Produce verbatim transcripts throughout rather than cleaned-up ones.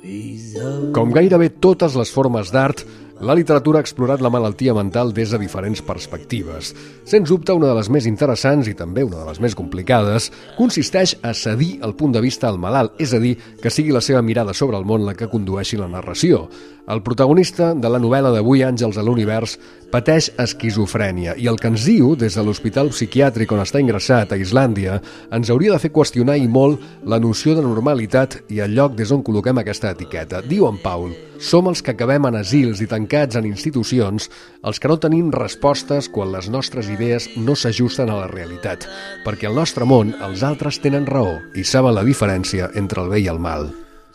Com gairebé totes les formes d'art, la literatura ha explorat la malaltia mental des de diferents perspectives. Sens dubte, una de les més interessants i també una de les més complicades consisteix a cedir el punt de vista al malalt, és a dir, que sigui la seva mirada sobre el món la que condueixi la narració. El protagonista de la novel·la d'avui, Àngels a l'univers, pateix esquizofrènia i el que ens diu des de l'hospital psiquiàtric on està ingressat a Islàndia ens hauria de fer qüestionar i molt la noció de normalitat i el lloc des on col·loquem aquesta etiqueta. Diu en Paul: som els que acabem en asils i tancats en institucions, els que no tenim respostes quan les nostres idees no s'ajusten a la realitat, perquè al nostre món els altres tenen raó i saben la diferència entre el bé i el mal.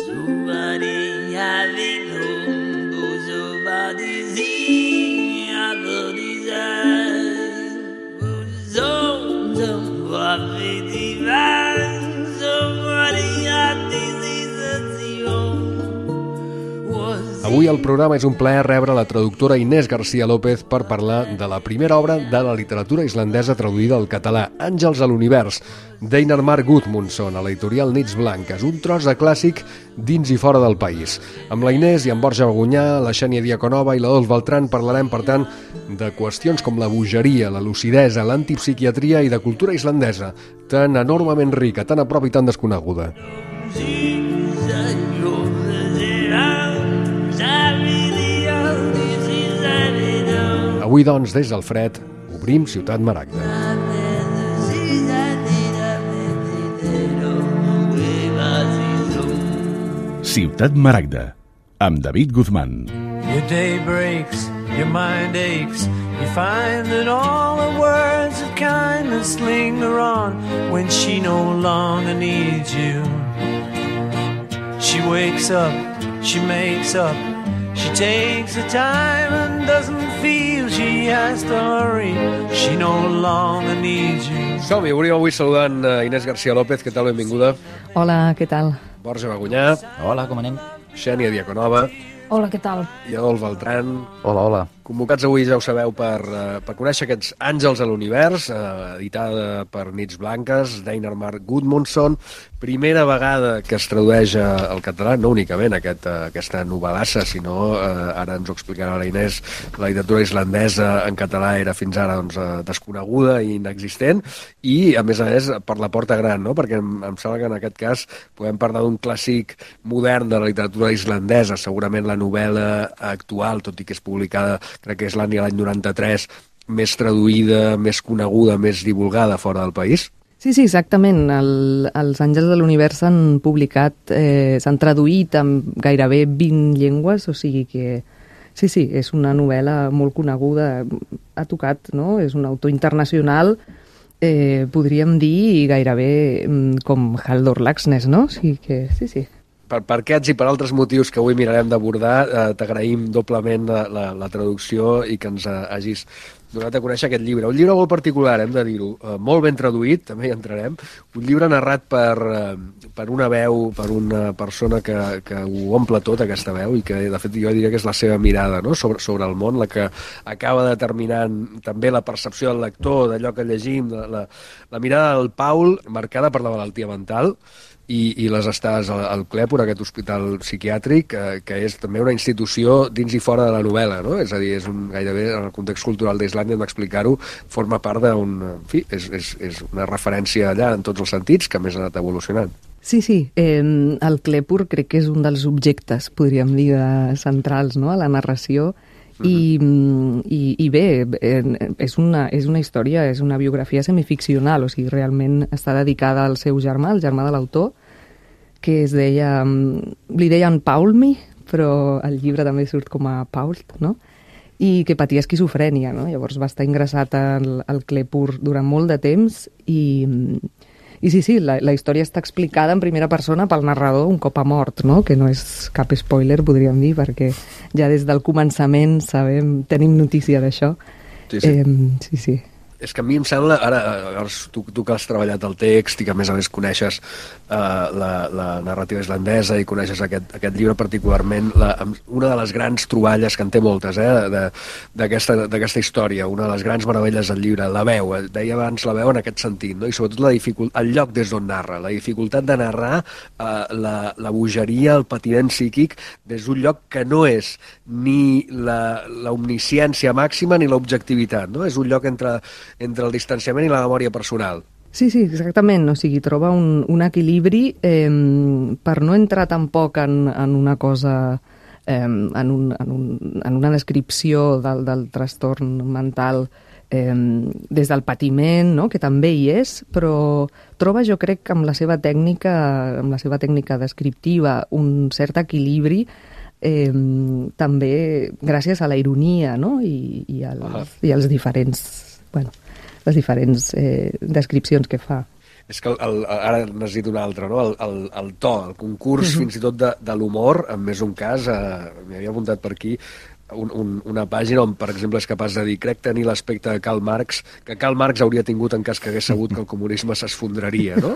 Avui al programa és un plaer rebre la traductora Inés García López per parlar de la primera obra de la literatura islandesa traduïda al català, Àngels a l'univers, d'Einar Már Guðmundsson, a l'editorial Nits Blanques, un tros de clàssic dins i fora del país. Amb la Inés i amb Borja Bagunyà, la Xènia Diaconova i l'Adolf Beltrán parlarem, per tant, de qüestions com la bogeria, la lucidesa, l'antipsiquiatria i de cultura islandesa, tan enormement rica, tan a prop i tan desconeguda. Avui, doncs, des del fred, obrim Ciutat Maragda. Ciutat Maragda, amb David Guzmán. Your day breaks, your mind aches. You find that all the words of kindness linger on when she no longer needs you. She wakes up, she makes up, she takes the time and doesn't feel she has to hurry. She no longer needs you. Som-hi, obrim avui saludant uh, Inés García López. Què tal? Benvinguda. Hola, què tal? Borja Bagunyà. Hola, com anem? Xènia Diaconova. Hola, què tal? I Adolf Beltrán. Hola, hola. Convocats avui, ja ho sabeu, per, uh, per conèixer aquests Àngels a l'univers, uh, editada per Nits Blanques, d'Einar Már Guðmundsson. Primera vegada que es tradueix al català, no únicament aquest, uh, aquesta novel·lassa, sinó, uh, ara ens ho explicarà la Inés, la literatura islandesa en català era fins ara doncs, uh, desconeguda i inexistent, i a més a més per la porta gran, no? Perquè em, em sembla que en aquest cas podem parlar d'un clàssic modern de la literatura islandesa, segurament la novel·la actual, tot i que és publicada, crec que és l'any l'any noranta-tres, més traduïda, més coneguda, més divulgada fora del país. Sí, sí, exactament. El, els Àngels de l'univers s'han publicat, eh, s'han traduït amb gairebé vint llengües, o sigui que sí, sí, és una novel·la molt coneguda, ha tocat, no? És un autor internacional, eh, podríem dir gairebé com Halldór Laxness, no? O sigui que sí, sí. Per, per aquests i per altres motius que avui mirarem d'abordar, eh, t'agraïm doblement la, la, la traducció i que ens eh, hagis donat a conèixer aquest llibre. Un llibre molt particular, hem de dir-ho, eh, molt ben traduït, també hi entrarem, un llibre narrat per, eh, per una veu, per una persona que, que ho omple tot, aquesta veu, i que de fet jo diria que és la seva mirada, no? sobre, sobre el món, la que acaba determinant també la percepció del lector, d'allò que llegim, la, la, la mirada del Paul, marcada per la malaltia mental, I, i les estades al, al Clèpor, aquest hospital psiquiàtric, eh, que és també una institució dins i fora de la novel·la, no? És a dir, és un, gairebé en el context cultural d'Islàndia, hem d'explicar-ho, forma part d'un... En fi, és, és, és una referència allà en tots els sentits, que més ha anat evolucionant. Sí, sí, eh, el Clèpor crec que és un dels objectes, podríem dir, de, centrals, no?, a la narració. I, i, i bé, és una, és una història, és una biografia semificcional, o sigui, realment està dedicada al seu germà, el germà de l'autor, que es deia, li deien Paulmi, però el llibre també surt com a Paul, no? I que patia esquizofrènia, no? Llavors va estar ingressat al, al Clèpor durant molt de temps i... I sí, sí, la, la història està explicada en primera persona pel narrador un cop ha mort, no? Que no és cap spoiler, podríem dir, perquè ja des del començament sabem, tenim notícia d'això. Sí, sí. Eh, sí, sí. és que a mi em sembla, ara, ara tu, tu que has treballat el text i que a més a més coneixes uh, la, la narrativa islandesa i coneixes aquest, aquest llibre particularment, la, una de les grans troballes, que en té moltes, eh, d'aquesta història, una de les grans meravelles del llibre, la veu, deia abans la veu en aquest sentit, no? I sobretot la dificult, el lloc des d'on narra, la dificultat de narrar uh, la, la bogeria, el patiment psíquic, des d'un lloc que no és ni la, la omnisciència màxima ni l'objectivitat, no? És un lloc entre entre el distanciament i la memòria personal. Sí, sí, exactament. O sigui, troba un, un equilibri eh, per no entrar tampoc en, en una cosa, eh, en, un, en, un, en una descripció del, del trastorn mental eh, des del patiment, no? Que també hi és, però troba, jo crec, que amb la seva tècnica, amb la seva tècnica descriptiva, un cert equilibri eh, també gràcies a la ironia, no? I, i, als, ah. i als diferents... Bueno, les diferents eh, descripcions que fa. És que el, el, ara necessito un altre, no? El, el, el to, el concurs mm-hmm. fins i tot de, de l'humor, en més un cas, eh, m'hi havia apuntat per aquí, un, un, una pàgina on, per exemple, és capaç de dir crec tenir l'aspecte de Karl Marx, que Karl Marx hauria tingut en cas que hagués sabut que el comunisme s'esfondraria, no?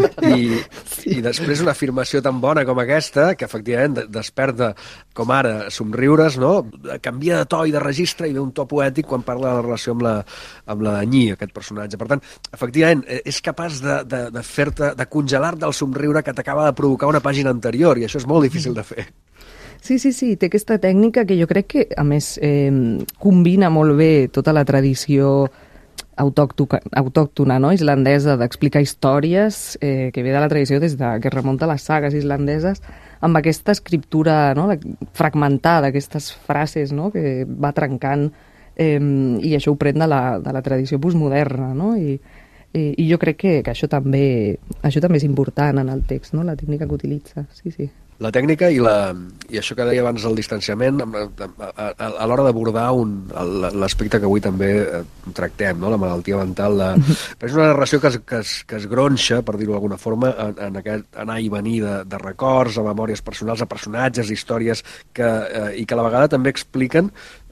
I, sí. I després una afirmació tan bona com aquesta, que efectivament desperta, com ara, somriures, no? Canvia de to i de registre i ve un to poètic quan parla de la relació amb la, amb la Danyí, aquest personatge. Per tant, efectivament, és capaç de, de, de fer-te, de congelar-te el somriure que t'acaba de provocar una pàgina anterior, i això és molt difícil de fer. Sí, sí, sí, té aquesta tècnica que jo crec que, a més, eh, combina molt bé tota la tradició autòctona, autòctona no? islandesa d'explicar històries, eh, que ve de la tradició des de, que es remunta a les sagues islandeses, amb aquesta escriptura no? fragmentada, aquestes frases no? que va trencant, eh, i això ho pren de la, de la tradició postmoderna, no? I, i, i jo crec que, que això, també, això també és important en el text, no? La tècnica que utilitza, sí, sí. La tècnica i, la, i això que deia abans del distanciament, a, a, a, a l'hora d'abordar l'aspecte que avui també tractem, no? La malaltia mental. De... És una narració que es, que es, que es gronxa, per dir-ho d'alguna forma, en, en aquest anar i venir de, de records, a memòries personals, a personatges, històries, que, eh, i que a la vegada també expliquen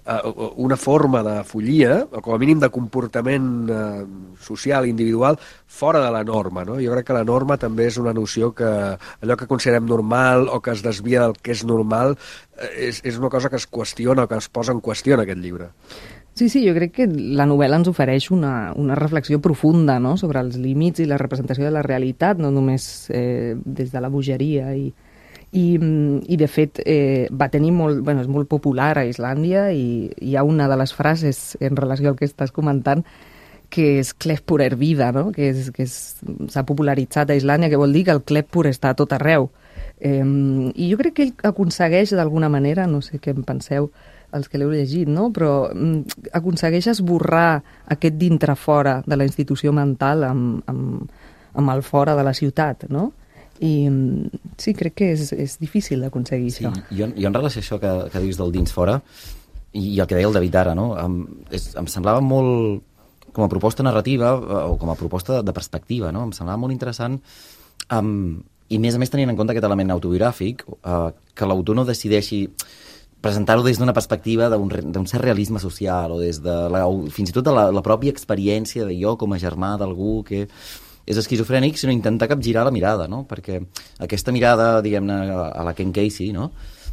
una forma de follia, o com a mínim de comportament eh, social, individual, fora de la norma, no? Jo crec que la norma també és una noció que allò que considerem normal o que es desvia del que és normal eh, és, és una cosa que es qüestiona o que es posa en qüestió en aquest llibre. Sí, sí, jo crec que la novel·la ens ofereix una, una reflexió profunda, no?, sobre els límits i la representació de la realitat, no només eh, des de la bogeria i I, i de fet eh, va tenir molt, bueno, és molt popular a Islàndia i hi ha una de les frases en relació al que estàs comentant que és Kleppur er vida, no? que és, que s'ha popularitzat a Islàndia, que vol dir que el Kleppur està a tot arreu. Eh, I jo crec que ell aconsegueix d'alguna manera, no sé què en penseu els que l'heu llegit, no? però mm, aconsegueix esborrar aquest dintre-fora de la institució mental amb, amb, amb el fora de la ciutat, no? I sí, crec que és, és difícil d'aconseguir sí, això. Jo, jo en relació a això que, que dius del dins fora i, i el que deia el David ara, no? em, és, em semblava molt com a proposta narrativa o com a proposta de perspectiva, no? Em semblava molt interessant um, i més a més tenint en compte aquest element autobiogràfic uh, que l'autor no decideixi presentar-ho des d'una perspectiva d'un cert realisme social o des de la, fins i tot de la, la pròpia experiència de jo com a germà d'algú que és esquizofrènic, sinó intentar capgirar la mirada, no? Perquè aquesta mirada, diguem-ne, a la Ken Casey, no?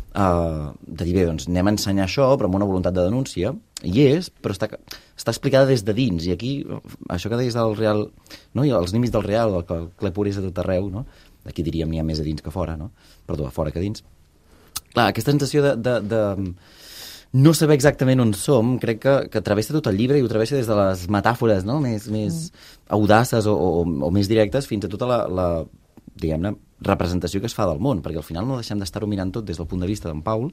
Uh, de dir, bé, doncs anem a ensenyar això, però amb una voluntat de denúncia, hi és, però està, està explicada des de dins, i aquí, això que deies del real, no? I els límits del real, el que el Kleppur és a tot arreu, no? Aquí diríem n'hi ha més a dins que fora, no? Perdó, a fora que a dins. Clar, aquesta sensació de... de, de no saber exactament on som, crec que, que travessa tot el llibre i ho travessa des de les metàfores, no? més, més mm. audaces o, o, o més directes fins a tota la, la diguem-ne, representació que es fa del món, perquè al final no deixem d'estar-ho mirant tot des del punt de vista d'en Paul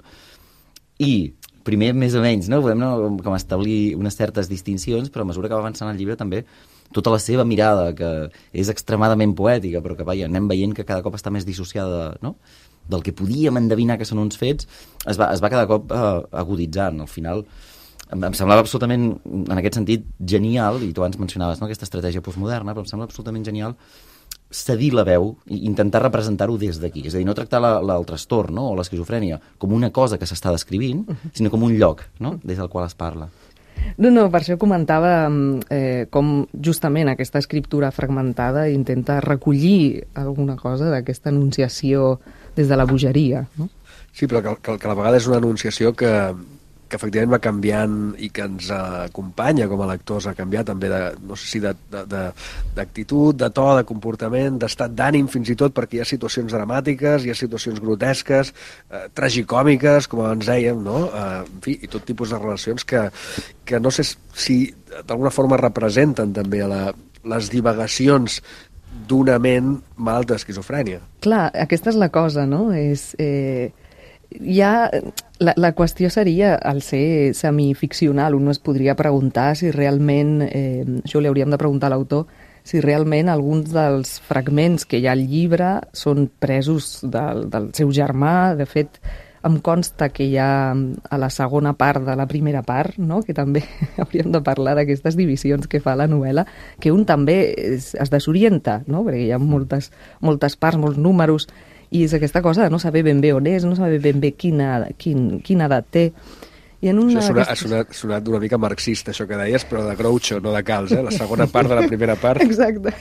i primer més o menys, no? Podem no, com establir unes certes distincions, però a mesura que va avançant el llibre també tota la seva mirada, que és extremadament poètica, però que vaja, anem veient que cada cop està més dissociada, no? Del que podíem endevinar que són uns fets, es va, es va cada cop eh, aguditzant. Al final, em, em semblava absolutament, en aquest sentit, genial, i tu abans mencionaves, no?, aquesta estratègia postmoderna, però em sembla absolutament genial cedir la veu i intentar representar-ho des d'aquí. És a dir, no tractar la, la, el trastorn, no?, o l'esquizofrènia com una cosa que s'està descrivint, sinó com un lloc, no?, des del qual es parla. No, no, per això comentava eh, com justament aquesta escriptura fragmentada intenta recollir alguna cosa d'aquesta anunciació des de la bogeria, no? Sí, però que, que, que a la vegada és una anunciació que, que efectivament va canviant i que ens acompanya com a lectors a canviar també de, no sé si d'actitud, de, de, de to, de comportament, d'estat d'ànim fins i tot, perquè hi ha situacions dramàtiques, hi ha situacions grotesques, eh, tragicòmiques, com abans dèiem, no? Eh, en fi, i tot tipus de relacions que, que no sé si d'alguna forma representen també la, les divagacions d'una ment malalta d'esquizofrènia. Clar, aquesta és la cosa, no? És... Eh... Ja, la, la qüestió seria, al ser semificcional, un es podria preguntar si realment, eh, això li hauríem de preguntar a l'autor, si realment alguns dels fragments que hi ha al llibre són presos del, del seu germà. De fet, em consta que hi ha a la segona part de la primera part, no? Que també hauríem de parlar d'aquestes divisions que fa la novel·la, que un també es, es desorienta, no? Perquè hi ha moltes, moltes parts, molts números, i és aquesta cosa de no saber ben bé on és, no saber ben bé quina, quin, quina edat té. I en una això ha sonat, d'aquestes... ha sonat, sonat una mica marxista, això que deies, però de Groucho, no de Cals, eh? La segona part de la primera part. Exacte.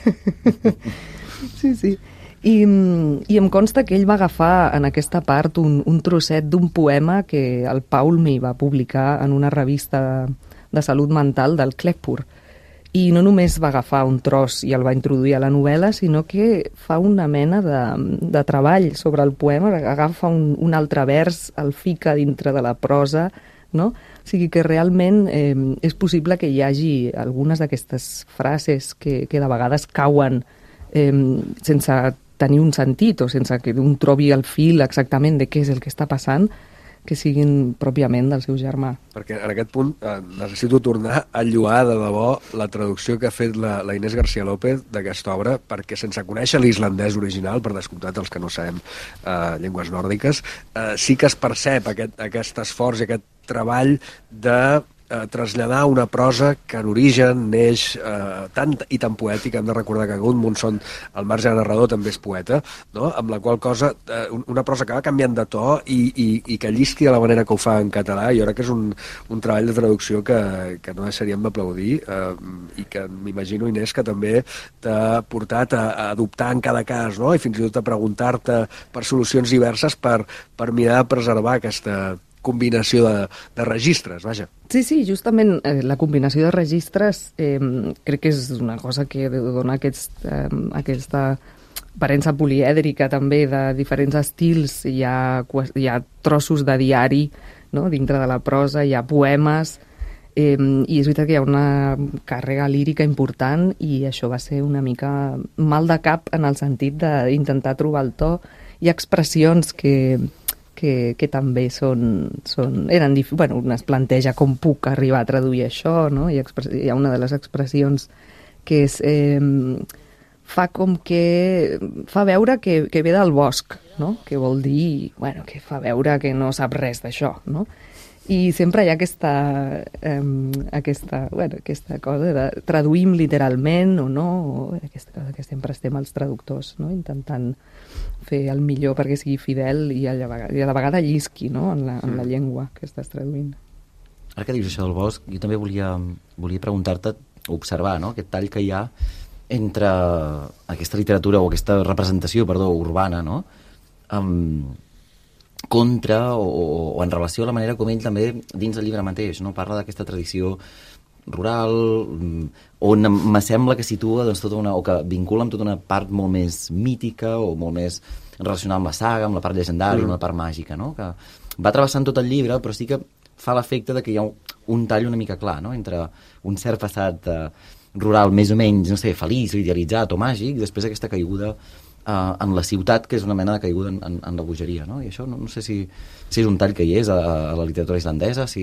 Sí, sí. I, I em consta que ell va agafar en aquesta part un, un trosset d'un poema que el Paul m'hi va publicar en una revista de, de salut mental del Klepur. I no només va agafar un tros i el va introduir a la novel·la, sinó que fa una mena de, de treball sobre el poema, agafa un, un altre vers, el fica dintre de la prosa, no? O sigui que realment eh, és possible que hi hagi algunes d'aquestes frases que, que de vegades cauen eh, sense tenir un sentit o sense que un trobi el fil exactament de què és el que està passant, que siguin pròpiament del seu germà. Perquè en aquest punt eh, necessito tornar a lloar de debò la traducció que ha fet la, la Inés García López d'aquesta obra, perquè sense conèixer l'islandès original, per descomptat els que no sabem eh, llengües nòrdiques, eh, sí que es percep aquest, aquest esforç i aquest treball de eh, traslladar una prosa que en origen neix eh, tan i tan poètica. Hem de recordar que Gudmundsson, al marge de narrador, també és poeta, no? Amb la qual cosa, eh, una prosa que va canviant de to i, i, i que llisqui de la manera que ho fa en català. Jo crec que és un, un treball de traducció que, que no deixaríem d'aplaudir eh, i que m'imagino, Inés, que també t'ha portat a, a adoptar en cada cas, no? I fins i tot a preguntar-te per solucions diverses per, per mirar de preservar aquesta combinació de, de registres, vaja. Sí, sí, justament eh, la combinació de registres eh, crec que és una cosa que dona aquest, eh, aquesta aparença polièdrica també de diferents estils. Hi ha, hi ha trossos de diari, no?, dintre de la prosa, hi ha poemes, eh, i és veritat que hi ha una càrrega lírica important i això va ser una mica mal de cap en el sentit d'intentar trobar el to. Hi ha expressions que Que, que també són, són, eren difícils. Bueno, un es planteja com puc arribar a traduir això, no? Hi ha, hi ha una de les expressions que és, eh, fa com que, fa veure que, que ve del bosc, no? Que vol dir, bueno, que fa veure que no sap res d'això, no? I sempre hi ha aquesta, eh, aquesta, bueno, aquesta cosa de traduïm literalment o no, o aquesta cosa que sempre estem els traductors, no?, intentant fer el millor perquè sigui fidel i a la vegada, i a la vegada llisqui, no?, en la, en la llengua que estàs traduint. Ara que dius això del bosc, jo també volia, volia preguntar-te, observar, no?, aquest tall que hi ha entre aquesta literatura o aquesta representació, perdó, urbana, no?, amb contra o, o en relació a la manera com ell també dins del llibre mateix, no? Parla d'aquesta tradició rural on me sembla que situa doncs, tota una, o que vincula amb tota una part molt més mítica o molt més relacionada amb la saga, amb la part llegendària, mm. amb la part màgica, no? Que va travessant tot el llibre, però sí que fa l'efecte de que hi ha un, un tall una mica clar, no?, entre un cert passat eh, rural més o menys, no sé, feliç o idealitzat o màgic, i després aquesta caiguda Uh, en la ciutat, que és una mena de caiguda en, en, en la bogeria, no? I això no, no sé si, si és un tall que hi és a, a la literatura islandesa, si,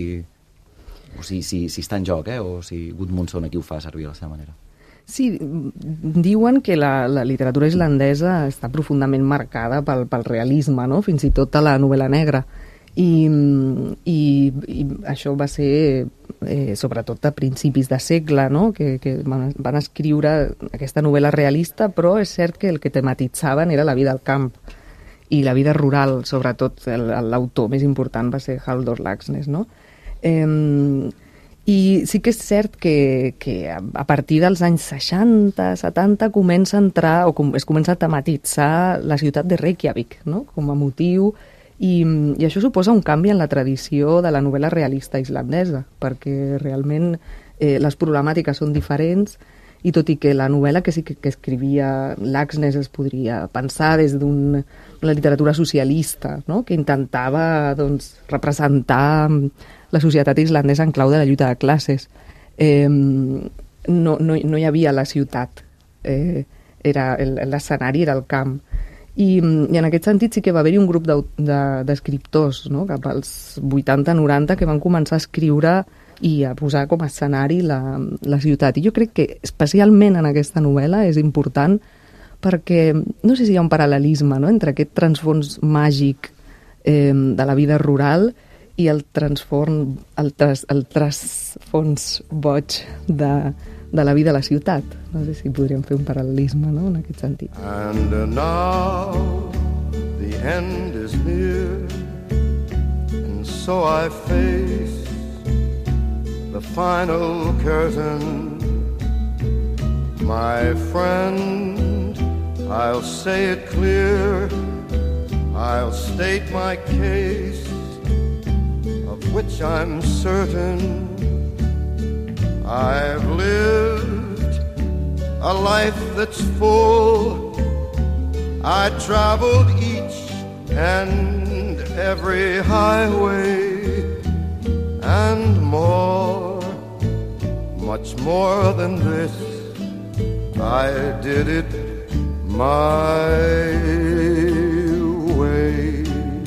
o si, si, si està en joc, eh? O si Gudmundsson aquí ho fa servir a la seva manera. Sí, diuen que la, la literatura islandesa està profundament marcada pel, pel realisme, no?, fins i tot a la novel·la negra. I, i, i això va ser eh, sobretot a principis de segle, no?, que, que van, van escriure aquesta novel·la realista, però és cert que el que tematitzaven era la vida al camp i la vida rural, sobretot l'autor més important va ser Halldór Laxness, no? Eh, I sí que és cert que, que a partir dels anys seixanta, setanta comença a entrar, o com, es comença a tematitzar la ciutat de Reykjavik, no?, com a motiu, i, i això suposa un canvi en la tradició de la novel·la realista islandesa, perquè realment eh, les problemàtiques són diferents, i tot i que la novel·la que sí que, que escrivia Laxness es podria pensar des d'una literatura socialista, no?, que intentava doncs, representar la societat islandesa en clau de la lluita de classes. Eh, no, no, no hi havia la ciutat, eh, era l'escenari era el camp. I, I en aquest sentit sí que va haver-hi un grup d'escriptors, de, no?, cap als vuitanta noranta, que van començar a escriure i a posar com a escenari la, la ciutat. I jo crec que especialment en aquesta novel·la és important perquè no sé si hi ha un paral·lelisme, no?, entre aquest transfons màgic eh, de la vida rural i el transform, el, tras, el trasfons boig de, de la vida a la ciutat. No sé si podríem fer un paral·lelisme, no?, en aquest sentit. And now the end is near, and so I face the final curtain. My friend, I'll say it clear, I'll state my case, which I'm certain. I've lived a life that's full. I traveled each and every highway and more, much more than this. I did it my way.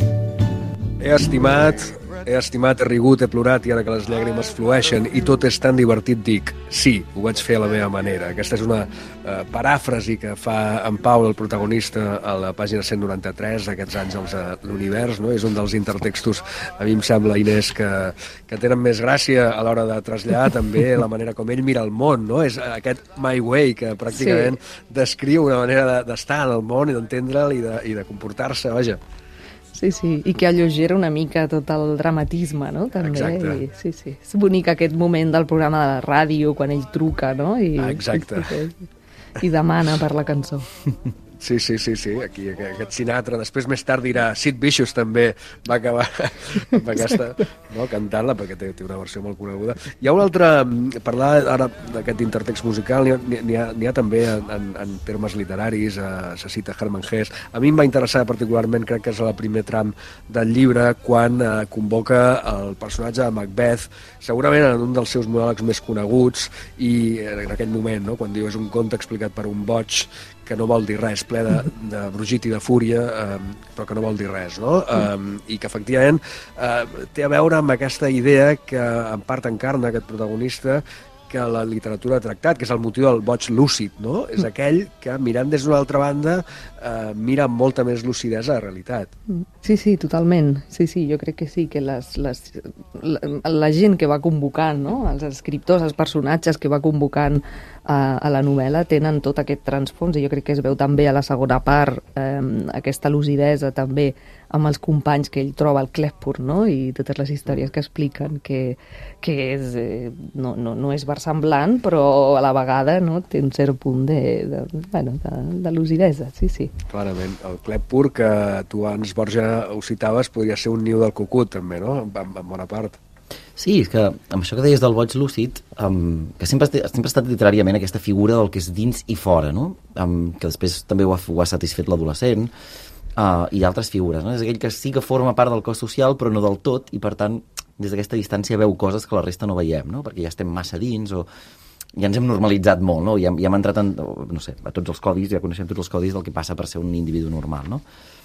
He estimat, he estimat, he rigut, he plorat i ara que les llàgrimes flueixen i tot és tan divertit, dic, sí, ho vaig fer a la meva manera. Aquesta és una eh, paràfrasi que fa en Pau, el protagonista, a la pàgina cent noranta-tres, aquests àngels de l'univers, no? És un dels intertextos, a mi em sembla, Inés, que, que tenen més gràcia a l'hora de traslladar també la manera com ell mira el món, no? És aquest My Way que pràcticament sí. descriu una manera d'estar en el món i d'entendre'l i de, i de comportar-se, vaja. Sí, sí, i que allogera una mica tot el dramatisme, no?, també. Exacte. I, sí, sí. És bonic aquest moment del programa de la ràdio, quan ell truca, no?, I, Exacte. I, i demana per la cançó. Sí, sí, sí, sí, aquí aquest Sinatra, després més tard dirà Sid Vicious també va acabar amb aquesta, no, cantant-la perquè té, té una versió molt coneguda. Hi ha un altre, parlar ara d'aquest intertext musical, n'hi ha, n'hi ha, n'hi ha també en, en, en termes literaris, eh, se cita Hermann Hesse. A mi em va interessar particularment, crec que és el primer tram del llibre, quan eh, convoca el personatge de Macbeth, segurament en un dels seus monòlegs més coneguts, i en aquell moment, no, quan diu és un conte explicat per un boig, que no vol dir res, ple de, de brugit i de fúria, eh, però que no vol dir res, no? Eh, I que, efectivament, eh, té a veure amb aquesta idea que en part encarna aquest protagonista, que la literatura ha tractat, que és el motiu del boig lúcid, no? És aquell que, mirant des d'una altra banda, eh, mira amb molta més lucidesa la realitat. Sí, sí, totalment. Sí, sí, jo crec que sí, que les, les, la, la gent que va convocant, no?, els escriptors, els personatges que va convocant a, a la novel·la tenen tot aquest transfons, i jo crec que es veu també a la segona part eh, aquesta lucidesa també amb els companys que ell troba al Clepur, no?, i totes les històries que expliquen, que, que és, eh, no, no, no és versemblant, però a la vegada, no?, té un cert punt de, de, bueno, de, de lucidesa, sí, sí. Clarament. El Clepur, que tu abans, Borja, ho citaves, podria ser un niu del cucut, també, no?, en, en bona part. Sí, és que amb això que deies del boig lúcid, um, que sempre, sempre ha estat literàriament aquesta figura del que és dins i fora, no?, um, que després també ho ha, ho ha satisfet l'adolescent, Uh, i altres figures, no? És aquell que sí que forma part del cos social, però no del tot, i per tant, des d'aquesta distància veu coses que la resta no veiem, no? Perquè ja estem massa dins, o ja ens hem normalitzat molt, no? Ja, ja hem entrat en, no sé, a tots els codis, ja coneixem tots els codis del que passa per ser un individu normal, no?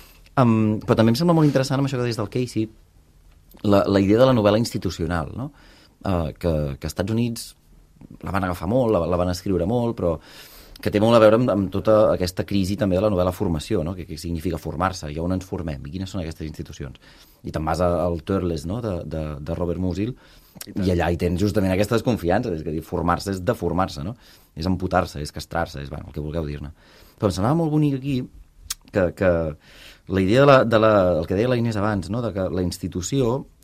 Um, però també em sembla molt interessant, amb això que deies del Casey, la, la idea de la novel·la institucional, no? Uh, que, que als Estats Units la van agafar molt, la, la van escriure molt, però que té molt a veure amb, amb tota aquesta crisi també de la novel·la formació, no? Que, que significa formar-se, i on ens formem, i quines són aquestes institucions. I te'n vas al Turles, no?, de, de, de Robert Musil, i, i allà hi tens justament aquesta desconfiança, és que dir, formar-se és deformar-se, no? És amputar-se, és castrar-se, és, bueno, el que vulgueu dir-ne. Però em semblava molt bonic aquí que, que la idea de la, de la, el que deia la Inés abans, no?, de que la institució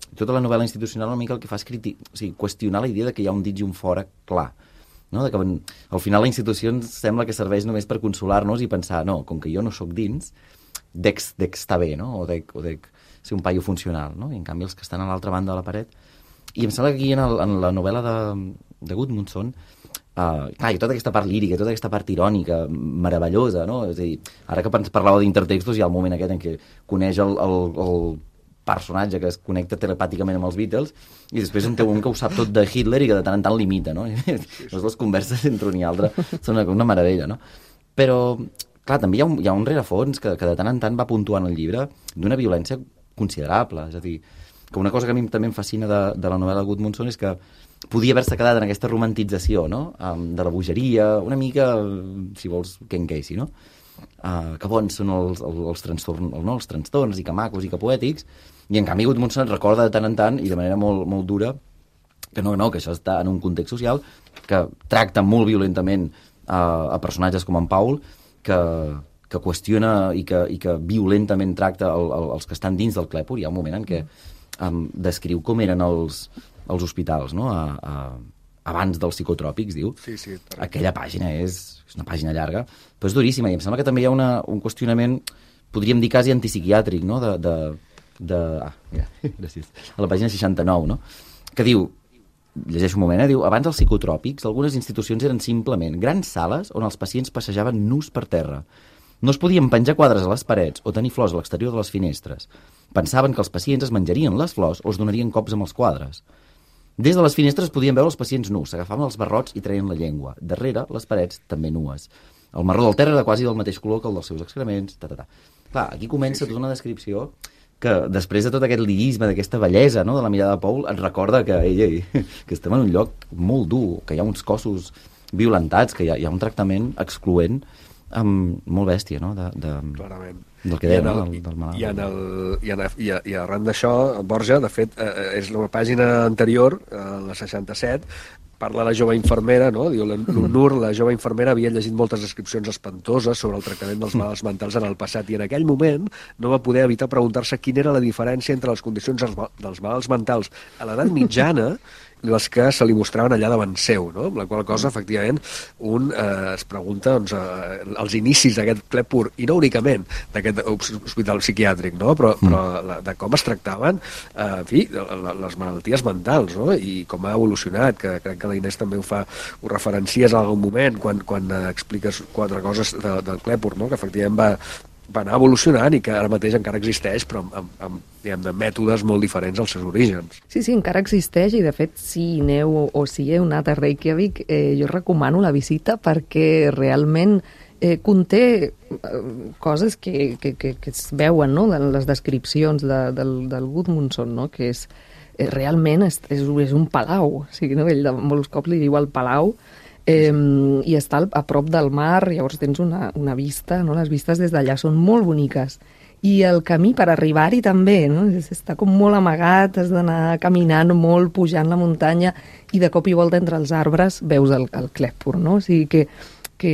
Tota la novel·la institucional una mica el que fa és criti... o sigui, qüestionar la idea de que hi ha un dins i un fora clar. No? De que, al final la institució ens sembla que serveix només per consolar-nos i pensar, no, com que jo no sóc dins, dec, dec estar bé, no? O dec, o dec ser un paio funcional, no? I en canvi els que estan a l'altra banda de la paret... I em sembla que aquí en, el, en la novel·la de, de Gudmundsson, uh, clar, i tota aquesta part lírica, tota aquesta part irònica, meravellosa, no? És a dir, ara que parlàveu d'intertextos, hi ha el moment aquest en què coneix el, el, el personatge que es connecta telepàticament amb els Beatles i després en té un que ho sap tot de Hitler i que de tant en tant l'imita, no? Les dues converses entre un i altre són una, una meravella, no? Però, clar, també hi ha un, hi ha un rerefons que, que de tant en tant va puntuant el llibre d'una violència considerable, és a dir, que una cosa que a mi també em fascina de, de la novel·la de Gudmundsson és que podia haver-se quedat en aquesta romantització, no? Um, de la bogeria, una mica, si vols, Ken Casey, no? Uh, que bons són els, els, els, trastorn, no? els trastorns i que macos i que poètics, i en canvi Gudmundsson et recorda de tant en tant i de manera molt, molt dura que no, no, que això està en un context social que tracta molt violentament uh, a personatges com en Paul, que, que qüestiona i que, i que violentament tracta el, el, els que estan dins del Clèpor. Hi ha un moment en què um, descriu com eren els, els hospitals, no? A, a, abans dels psicotròpics, diu. Sí, sí. Aquella pàgina és, és una pàgina llarga, però és duríssima, i em sembla que també hi ha una, un qüestionament, podríem dir quasi antipsiquiàtric, no? De, de, de... Ah, mira, gràcies. A la pàgina seixanta-nou, no? Que diu, llegeixo un moment, eh? Diu, abans dels psicotròpics, algunes institucions eren simplement grans sales on els pacients passejaven nus per terra. No es podien penjar quadres a les parets o tenir flors a l'exterior de les finestres. Pensaven que els pacients es menjarien les flors o es donarien cops amb els quadres. Des de les finestres podien veure els pacients nus, s'agafaven els barrots i treien la llengua. Darrere, les parets també nues. El marró del terra era quasi del mateix color que el dels seus excrements, ta, ta, ta. Clar, aquí comença tota una descripció que després de tot aquest lirisme, d'aquesta bellesa, no?, de la mirada de Paul, et recorda que, ei, ei, que estem en un lloc molt dur, que hi ha uns cossos violentats, que hi ha, hi ha un tractament excloent amb molt bèstia, no?, de, de, clarament. Del que deia, el, no?, del, del malalt. I, en el, i, en, i, i arran d'això, Borja, de fet, eh, és la pàgina anterior, eh, la seixanta-set, parla la jove infermera, no? Diu, l'Unur, la jove infermera, havia llegit moltes descripcions espantoses sobre el tractament dels malalts mentals en el passat i en aquell moment no va poder evitar preguntar-se quina era la diferència entre les condicions dels malalts mentals a l'edat mitjana i les que se li mostraven allà davant seu, no? Amb la qual cosa, efectivament, un eh, es pregunta doncs, eh, els inicis d'aquest Clèpor, i no únicament d'aquest hospital psiquiàtric, no? Però, però la, de com es tractaven, eh, en fi, les malalties mentals, no? I com ha evolucionat, que crec que la Inés també ho fa, ho referencies en algun moment quan, quan eh, expliques quatre coses de, del Clèpor, no? Que efectivament va, va anar evolucionant i que ara mateix encara existeix, però amb, amb, amb diguem, de mètodes molt diferents als seus orígens. Sí, sí, encara existeix i, de fet, si aneu o si heu anat a Reykjavik, eh, jo recomano la visita perquè realment eh, conté eh, coses que, que, que, que es veuen, no?, de les descripcions de, del, del Gudmundsson, no?, que és, eh, realment és, és, és un palau. O sigui, no? Ell de molts cops li diu el palau, Eh, i està a prop del mar, llavors tens una, una vista, no? Les vistes des d'allà són molt boniques. I el camí per arribar-hi també, no? Està com molt amagat, has d'anar caminant molt, pujant la muntanya, i de cop i volta entre els arbres veus el, el Clèpor, no? O sigui que, que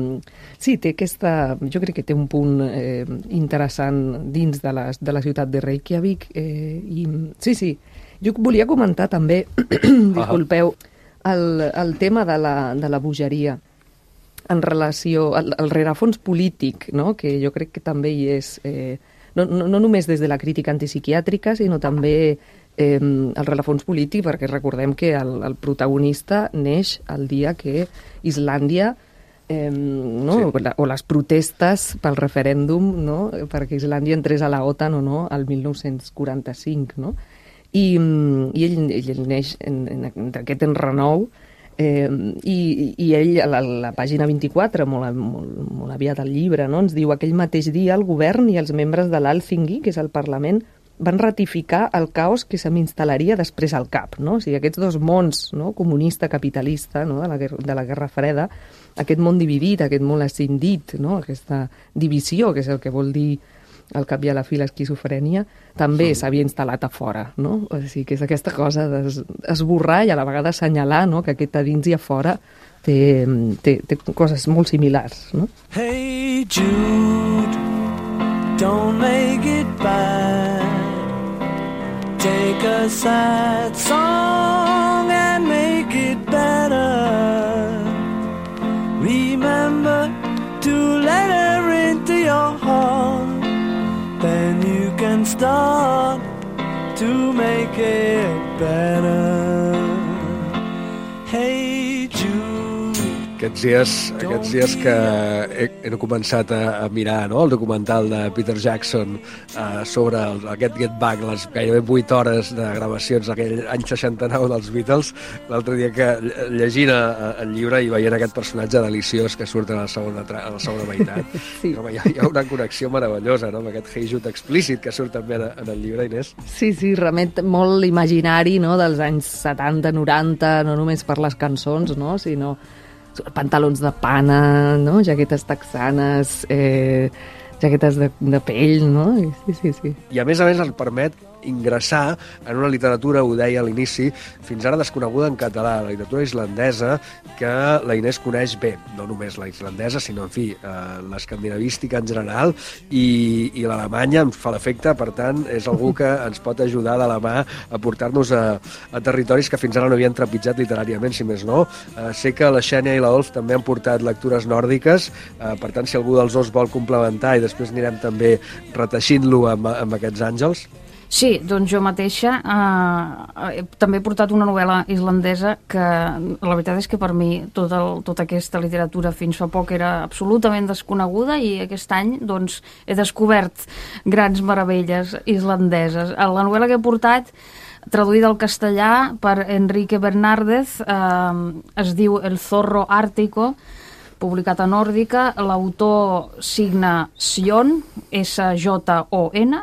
sí, té aquesta, jo crec que té un punt eh, interessant dins de la, de la ciutat de Reykjavik. Eh, i, sí, sí, jo volia comentar també, disculpeu, El, el tema de la, de la bogeria en relació al, al rerefons polític, no?, que jo crec que també hi és, eh, no, no, no només des de la crítica antipsiquiàtrica, sinó també eh, el rerefons polític, perquè recordem que el, el protagonista neix el dia que Islàndia, eh, no? Sí. o les protestes pel referèndum, no?, perquè Islàndia entrés a la OTAN o no, el mil nou-cents quaranta-cinc, no?, I, i ell, ell neix en, en, en aquest enrenou eh, i, i ell, a la, la pàgina vint-i-quatre, molt, molt, molt aviat al llibre, no?, ens diu: aquell mateix dia el govern i els membres de l'Alþingi, que és el Parlament, van ratificar el caos que se m'instal·laria després al cap, no? O sigui, aquests dos mons, no?, comunista, capitalista, no?, de la, de la Guerra Freda, aquest món dividit, aquest món escindit, no?, aquesta divisió, que és el que vol dir al cap i a la fi l'esquizofrènia, també sí. s'havia instal·lat a fora, no? O sigui, que és aquesta cosa d'esborrar i a la vegada assenyalar, no?, que aquest a dins i a fora té, té, té coses molt similars, no? Hey Jude, don't make it bad. Take a sad song and make it better. Remember to let her into your heart. Then you can start to make it better. Hey Jude. Aquests dies, aquests dies que he, he començat a, a mirar, no?, el documental de Peter Jackson uh, sobre el, aquest Get Back, les gairebé vuit hores de gravacions d'aquell any seixanta-nou dels Beatles, l'altre dia que llegint el llibre i veient aquest personatge deliciós que surt a la segona, a la segona meitat, sí. Home, hi, ha, hi ha una connexió meravellosa, no?, amb aquest Hey Jude explícit que surt també en, en el llibre, Inés. Sí, sí, remet molt imaginari, no?, dels anys setanta, noranta, no només per les cançons, no?, sinó pantalons de pana, no?, jaquetes texanes, eh, jaquetes de, de pell, no? Sí, sí, sí. I a més a més el permet ingressar en una literatura, ho deia a l'inici, fins ara desconeguda en català, la literatura islandesa, que la Inés coneix bé, no només la islandesa, sinó, en fi, eh, l'escandinavística en general, i, i l'alemanya em fa l'efecte, per tant, és algú que ens pot ajudar de la mà a portar-nos a, a territoris que fins ara no havien trepitjat literàriament, si més no. Eh, sé que la Xènia i la Olf també han portat lectures nòrdiques, eh, per tant, si algú dels dos vol complementar, i després anirem també reteixint-lo amb, amb aquests àngels. Sí, doncs jo mateixa eh, també he portat una novel·la islandesa que la veritat és que per mi tot el, tota aquesta literatura fins fa poc era absolutament desconeguda i aquest any doncs, he descobert grans meravelles islandeses. La novel·la que he portat, traduïda al castellà per Enrique Bernardez, eh, es diu El zorro ártico, publicat a Nòrdica. L'autor signa Sion, S J O N,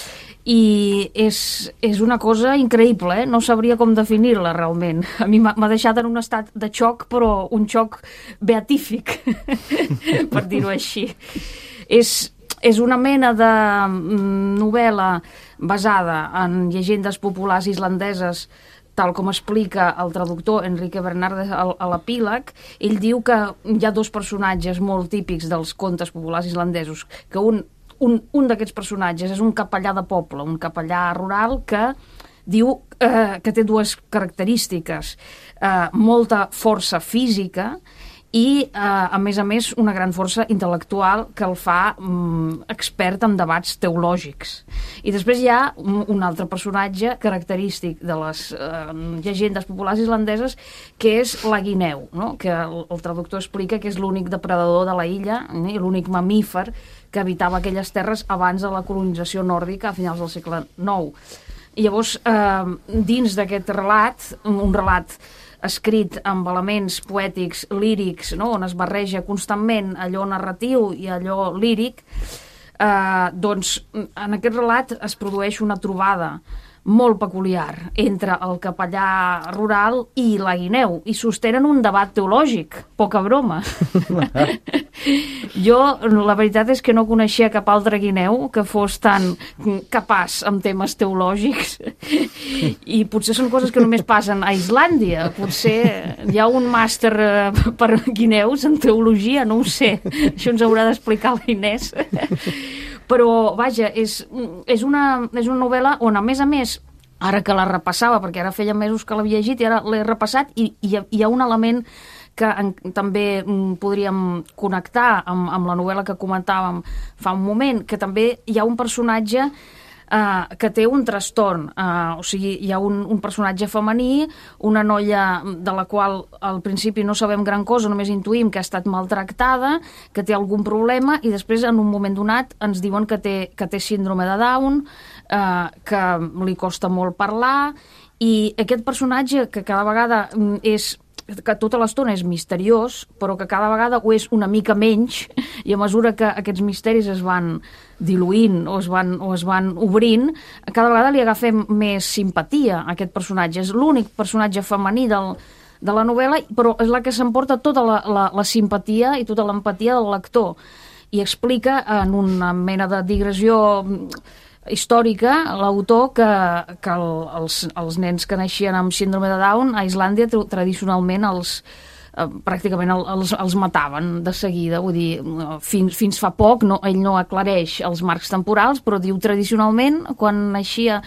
i és, és una cosa increïble, eh? No sabria com definir-la realment. A mi m'ha deixat en un estat de xoc, però un xoc beatífic, per dir-ho així. És, és una mena de novel·la basada en llegendes populars islandeses, tal com explica el traductor Enrique Bernardez a l'epíleg. Ell diu que hi ha dos personatges molt típics dels contes populars islandesos, que un Un, un d'aquests personatges és un capellà de poble, un capellà rural que diu eh, que té dues característiques, eh, molta força física i, eh, a més a més, una gran força intel·lectual que el fa mm, expert en debats teològics. I després hi ha un, un altre personatge característic de les eh, llegendes populars islandeses, que és la guineu, no? Que el, el traductor explica que és l'únic depredador de la illa, eh, i l'únic mamífer que habitava aquelles terres abans de la colonització nòrdica a finals del segle nou. I llavors, eh, dins d'aquest relat, un relat escrit amb elements poètics, lírics, no?, on es barreja constantment allò narratiu i allò líric, eh, doncs en aquest relat es produeix una trobada molt peculiar entre el capellà rural i la guineu, i sostenen un debat teològic, poca broma. Jo, la veritat és que no coneixia cap altre guineu que fos tan capaç amb temes teològics, i potser són coses que només passen a Islàndia. Potser hi ha un màster per guineus en teologia, no ho sé, això ens haurà d'explicar la Inés. Però, vaja, és, és, una, és una novel·la on, a més a més, ara que la repassava, perquè ara feia mesos que l'havia llegit i ara l'he repassat, i, i hi ha un element que en, també podríem connectar amb, amb la novel·la que comentàvem fa un moment, que també hi ha un personatge Uh, que té un trastorn, uh, o sigui, hi ha un, un personatge femení, una noia de la qual al principi no sabem gran cosa, només intuïm que ha estat maltractada, que té algun problema, i després en un moment donat ens diuen que té, que té síndrome de Down, uh, que li costa molt parlar, i aquest personatge que cada vegada és que tota l'estona és misteriós, però que cada vegada ho és una mica menys, i a mesura que aquests misteris es van diluint o es van, o es van obrint, cada vegada li agafem més simpatia a aquest personatge. És l'únic personatge femení del, de la novel·la, però és la que s'emporta tota la, la, la simpatia i tota l'empatia del lector. I explica en una mena de digressió històrica l'autor que, que el, els, els nens que naixien amb síndrome de Down a Islàndia tradicionalment els, eh, pràcticament el, els, els mataven de seguida, vull dir, fins, fins fa poc no, ell no aclareix els marcs temporals, però diu tradicionalment quan naixia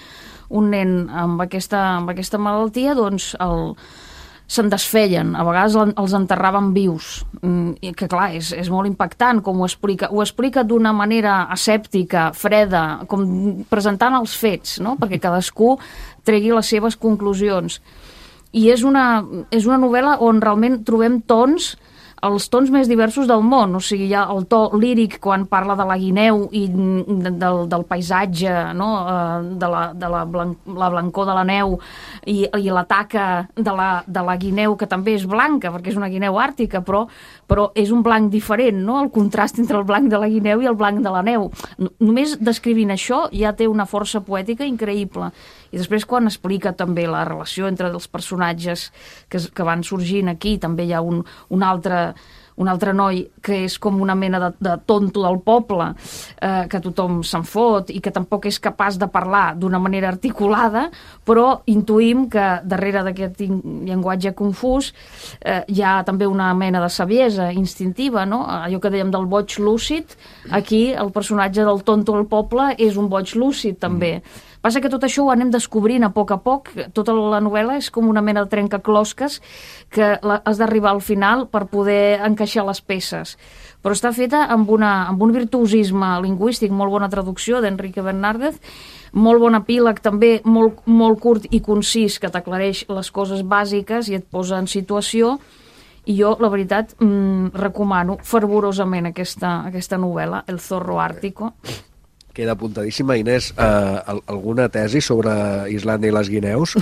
un nen amb aquesta, amb aquesta malaltia, doncs el se'n desfeien, a vegades els enterraven vius, i que clar, és, és molt impactant com ho explica, ho explica d'una manera asèptica, freda, com presentant els fets, no? Perquè cadascú tregui les seves conclusions. I és una, és una novel·la on realment trobem tons, els tons més diversos del món, o sigui, hi ha el to líric quan parla de la guineu i del, del paisatge, no? de, la, de la, blanc, la blancor de la neu i, i la taca de la, de la guineu, que també és blanca, perquè és una guineu àrtica, però, però és un blanc diferent, no? El contrast entre el blanc de la guineu i el blanc de la neu. Només descrivint això ja té una força poètica increïble. I després quan explica també la relació entre els personatges que, que van sorgint aquí, també hi ha un, un, altre, un altre noi que és com una mena de, de tonto del poble, eh, que tothom se'n fot i que tampoc és capaç de parlar d'una manera articulada, però intuïm que darrere d'aquest llenguatge confús eh, hi ha també una mena de saviesa instintiva, no? Allò que dèiem del boig lúcid, aquí el personatge del tonto del poble és un boig lúcid també. Mm. Passa que tot això ho anem descobrint a poc a poc, tota la novel·la és com una mena de trencaclosques que has d'arribar al final per poder encaixar les peces. Però està feta amb, una, amb un virtuosisme lingüístic, molt bona traducció d'Enrique Bernárdez, molt bon epíleg també, molt, molt curt i concís, que t'aclareix les coses bàsiques i et posa en situació. I jo, la veritat, mmm, recomano fervorosament aquesta, aquesta novel·la, El zorro ártico. Queda apuntadíssima. Inés, eh, alguna tesi sobre Islàndia i les guineus?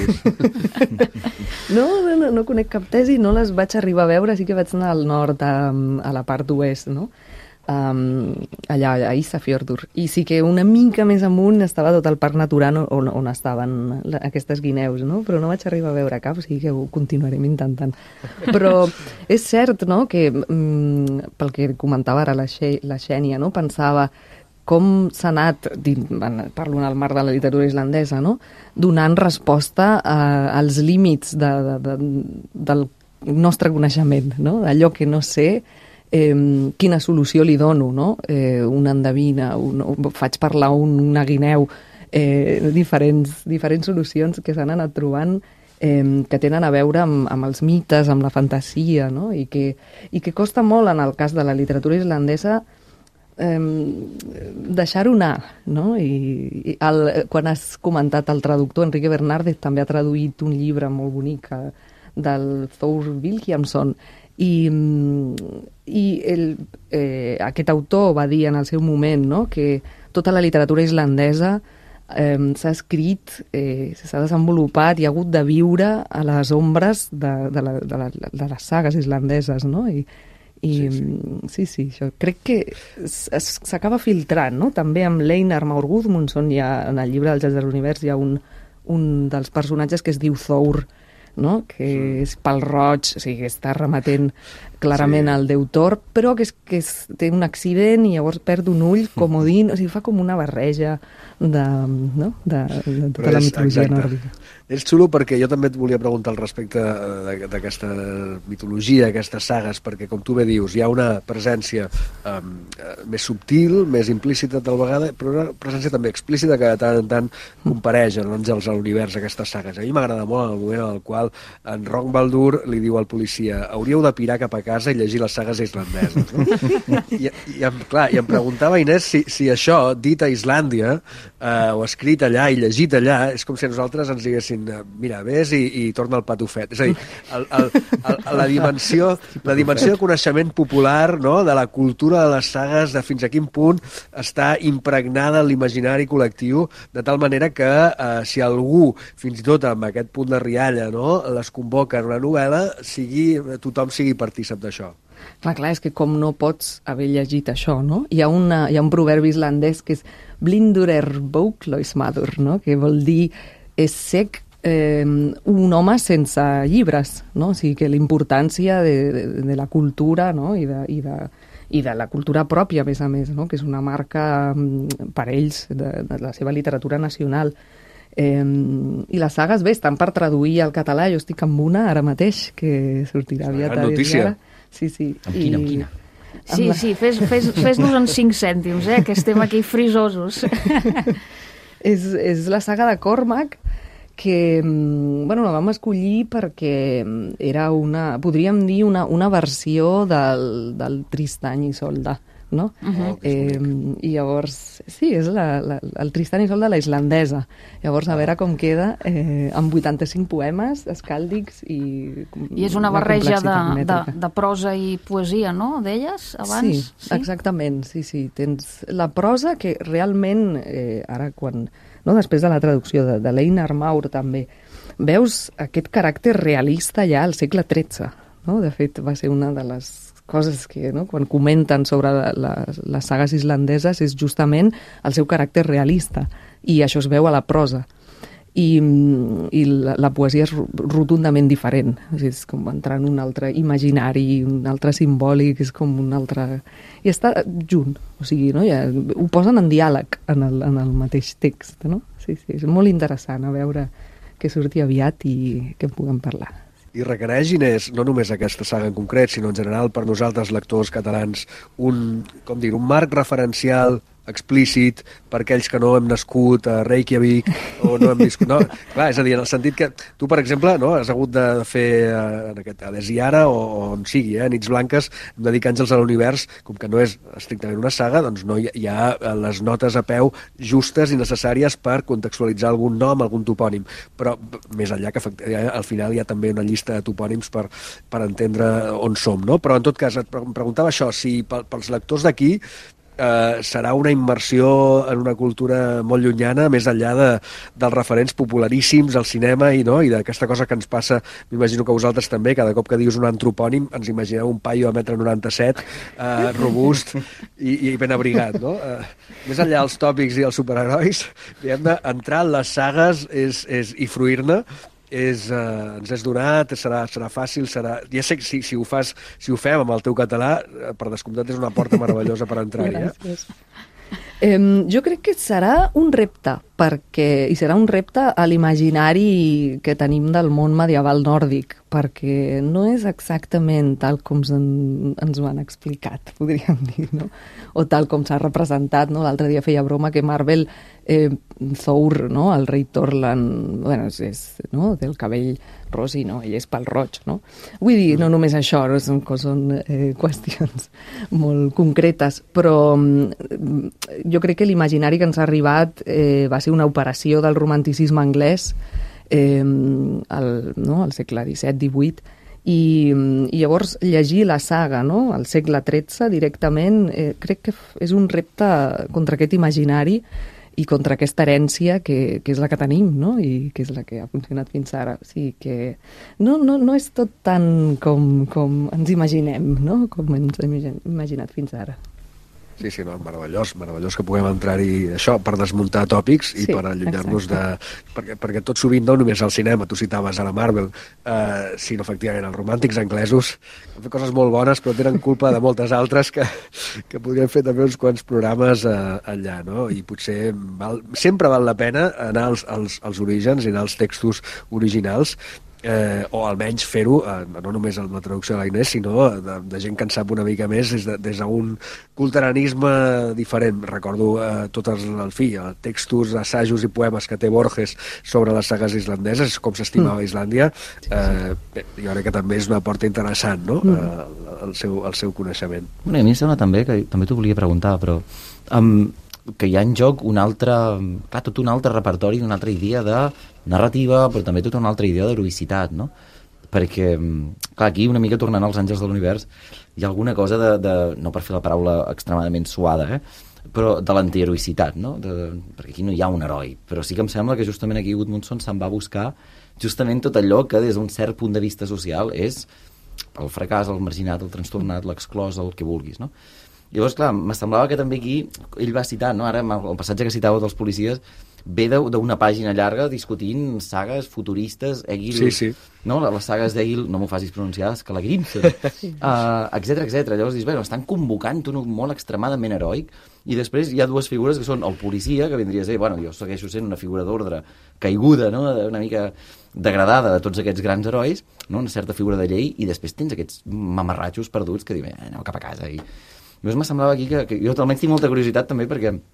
No, no, no conec cap tesi, no les vaig arribar a veure, sí que vaig anar al nord, a, a la part oest, no? Um, allà, a Ísafjörður. I sí que una mica més amunt estava tot el parc natural on, on estaven aquestes guineus, no? Però no vaig arribar a veure cap, o sigui que ho continuarem intentant. Però és cert, no?, que um, pel que comentava ara la, Xe, la Xènia, no?, pensava com s'ha anat, parlo en el marc de la literatura islandesa, no?, donant resposta a, als límits de, de, de, del nostre coneixement, no?, d'allò que no sé, eh, quina solució li dono, no?, eh, una endevina, un, faig parlar un, una guineu, eh, diferents, diferents solucions que s'han anat trobant eh, que tenen a veure amb, amb els mites, amb la fantasia, no?, i que, i que costa molt en el cas de la literatura islandesa deixar-ho anar, no? I el, quan has comentat el traductor, Enrique Bernárdez també ha traduït un llibre molt bonic del Thor Vilhjálmsson i, i el, eh, aquest autor va dir en el seu moment, no?, que tota la literatura islandesa eh, s'ha escrit, eh, s'ha desenvolupat i ha hagut de viure a les ombres de, de, la, de, la, de les sagues islandeses, no? I I sí, sí, sí, sí això crec que s'acaba filtrant, no? També amb l'Einar Már Guðmundsson, en el llibre del Gels de l'Univers hi ha un, un dels personatges que es diu Thor, no?, que sí, és pal roig, o sigui, que està remetent clarament sí, al déu Thor, però que, és, que és, té un accident i llavors perd un ull comodín, o sigui, fa com una barreja de, no?, de, de tota la mitologia nòrdica. És xulo perquè jo també et volia preguntar al respecte d'aquesta mitologia, aquestes sagues, perquè com tu bé dius, hi ha una presència um, més subtil, més implícita tal vegada, però una presència també explícita que de tant en tant compareix en Àngels a l'univers aquestes sagues. A mi m'agrada molt el moment en el qual en Rock Baldur li diu al policia: hauríeu de pirar cap a casa i llegir les sagues islandeses, no? I, i, em, clar, i em preguntava, Inés, si, si això, dit a Islàndia, eh, o escrit allà i llegit allà, és com si a nosaltres ens diguessin: mira, ves i, i torna el patufet. És a dir, el, el, el, la, dimensió, la dimensió de coneixement popular, no?, de la cultura de les sagues, de fins a quin punt està impregnada en l'imaginari col·lectiu, de tal manera que eh, si algú, fins i tot amb aquest punt de rialla, no?, les convoca en una novel·la, sigui, tothom sigui partícip d'això. Clar, clar, és que com no pots haver llegit això, no? Hi ha, una, hi ha un proverbi islandès que és blindur er bóklausmaður, no?, que vol dir és sec eh, un home sense llibres, no? O sigui que la importància de, de, de la cultura, no?, i de, i de, i de la cultura pròpia, a més a més, no?, que és una marca per ells de, de la seva literatura nacional. Eh, I les sagues, bé, estan per traduir al català. Jo estic amb una ara mateix, que sortirà aviat. Una notícia. Sí, sí. Amb quina, amb quina? Sí, sí, fes, fes, fes-nos en cinc cèntims, eh, que estem aquí frisosos. és, és la saga de Cormac, que bueno, la vam escollir perquè era una, podríem dir, una, una versió del, del Tristany i Isolda, no? Uh-huh. eh, I llavors, sí, és la, la, el Tristany i Isolda la islandesa. Llavors, a veure com queda, eh, amb vuitanta-cinc poemes escàldics i... I és una barreja de, de, de prosa i poesia, no?, d'elles, abans? Sí, sí, exactament, sí, sí. Tens la prosa que realment, eh, ara quan... No? Després de la traducció de, de l'Einar Maur també, veus aquest caràcter realista ja al segle tretze. No? De fet, va ser una de les coses que, no? Quan comenten sobre la, la, les sagues islandeses, és justament el seu caràcter realista, i això es veu a la prosa. I, i la, la poesia és rotundament diferent, és com entrar en un altre imaginari, un altre simbòlic, és com un altre... I està junt, o sigui, no? Ja, ho posen en diàleg en el, en el mateix text, no? Sí, sí, és molt interessant a veure que surti aviat i que en puguem parlar. I requereix, Inés, no només aquesta saga en concret, sinó en general per nosaltres, lectors catalans, un, com dir, un marc referencial explícit per aquells que no hem nascut a Reykjavik o no hem viscut... No, clar, és a dir, en el sentit que tu, per exemple, no, has hagut de fer eh, en aquest, a Desiara o, o on sigui, eh, Nits Blanques, dedicar Àngels a l'univers, com que no és estrictament una saga, doncs no hi, hi ha les notes a peu justes i necessàries per contextualitzar algun nom, algun topònim. Però més enllà que al final hi ha també una llista de topònims per, per entendre on som, no? Però en tot cas, et preguntava això, si pels lectors d'aquí Uh, serà una immersió en una cultura molt llunyana, més enllà de, dels referents popularíssims al cinema i, no? I d'aquesta cosa que ens passa, m'imagino que vosaltres també, cada cop que dius un antropònim ens imagineu un paio de metre noranta-set, uh, robust i, i ben abrigat, no? Uh, més enllà dels tòpics i els superherois, hem d'entrar en les sagues és, és, i fruir-ne. És, eh, ens és donat, serà, serà fàcil, serà... Ja sé que si, si, ho fas, si ho fem amb el teu català, per descomptat és una porta meravellosa per entrar-hi. Eh? Eh, jo crec que serà un repte, perquè, i serà un repte a l'imaginari que tenim del món medieval nòrdic, perquè no és exactament tal com en, ens ho han explicat, podríem dir, no? O tal com s'ha representat, no? L'altre dia feia broma que Marvel, eh, Thor, no? El rei Torlan, bueno, és, és no? Del cabell rosi, no? Ell és pel roig, no? Vull dir, no només això, no? Són, són eh, qüestions molt concretes, però mm, jo crec que l'imaginari que ens ha arribat eh, va ser una operació del romanticisme anglès eh, al, no? al segle disset divuit, i, i llavors llegir la saga, no? Al segle tretze directament, eh, crec que és un repte contra aquest imaginari i contra aquesta herència que, que és la que tenim, no? I que és la que ha funcionat fins ara. O sigui que no, no, no és tot tant com, com ens imaginem, no? Com ens hem imaginat fins ara. Sí, sí, no, meravellós, meravellós que puguem entrar-hi, això, per desmuntar tòpics i sí, per allunyar-nos de... Perquè, perquè tot sovint, no només al cinema, tu citaves a la Marvel, eh, sinó efectivament els romàntics anglesos, han fet coses molt bones, però tenen culpa de moltes altres que, que podrien fer també uns quants programes eh, allà, no? I potser val, sempre val la pena anar als, als, als orígens i anar als textos originals, Eh, o almenys fer-ho, eh, no només amb la traducció de la Inés, sinó de, de gent que en sap una mica més des, de, des d'un culteranisme diferent. Recordo eh, tots els, el fi, eh, textos, assajos i poemes que té Borges sobre les sagues islandeses, com s'estimava mm. Islàndia. Eh, bé, jo crec que també és una porta interessant, no? Mm. Eh, el, seu, el seu coneixement. Bueno, a mi em sembla també, que també t'ho volia preguntar, però um, que hi ha en joc un altre, clar, tot un altre repertori, una altra idea de narrativa, però també tota una altra idea d'heroïcitat, no? Perquè, clar, aquí una mica tornant als Àngels de l'Univers, hi ha alguna cosa de, de no per fer la paraula extremadament suada, eh? Però de l'antiheroïcitat, no? De, perquè aquí no hi ha un heroi, però sí que em sembla que justament aquí Gudmundsson se'n va buscar justament tot allò que des d'un cert punt de vista social és el fracàs, el marginat, el trastornat, l'exclòs, el que vulguis, no? Llavors, clar, me semblava que també aquí ell va citar, no? Ara el passatge que citava dels policies ve d'una pàgina llarga discutint sagues futuristes, Egil, sí, sí. No? Les sagues d'Egil, no m'ho facis pronunciar, Skallagrimson, sí. uh, etcètera, etcètera. Llavors dius, bueno, estan convocant un món extremadament heroic i després hi ha dues figures que són el policia, que vindria a ser, bueno, jo segueixo sent una figura d'ordre caiguda, no? Una mica degradada de tots aquests grans herois, no? Una certa figura de llei, i després tens aquests mamarratxos perduts que diuen, eh, aneu cap a casa i... Llavors me semblava aquí que, que jo almenys tinc molta curiositat també perquè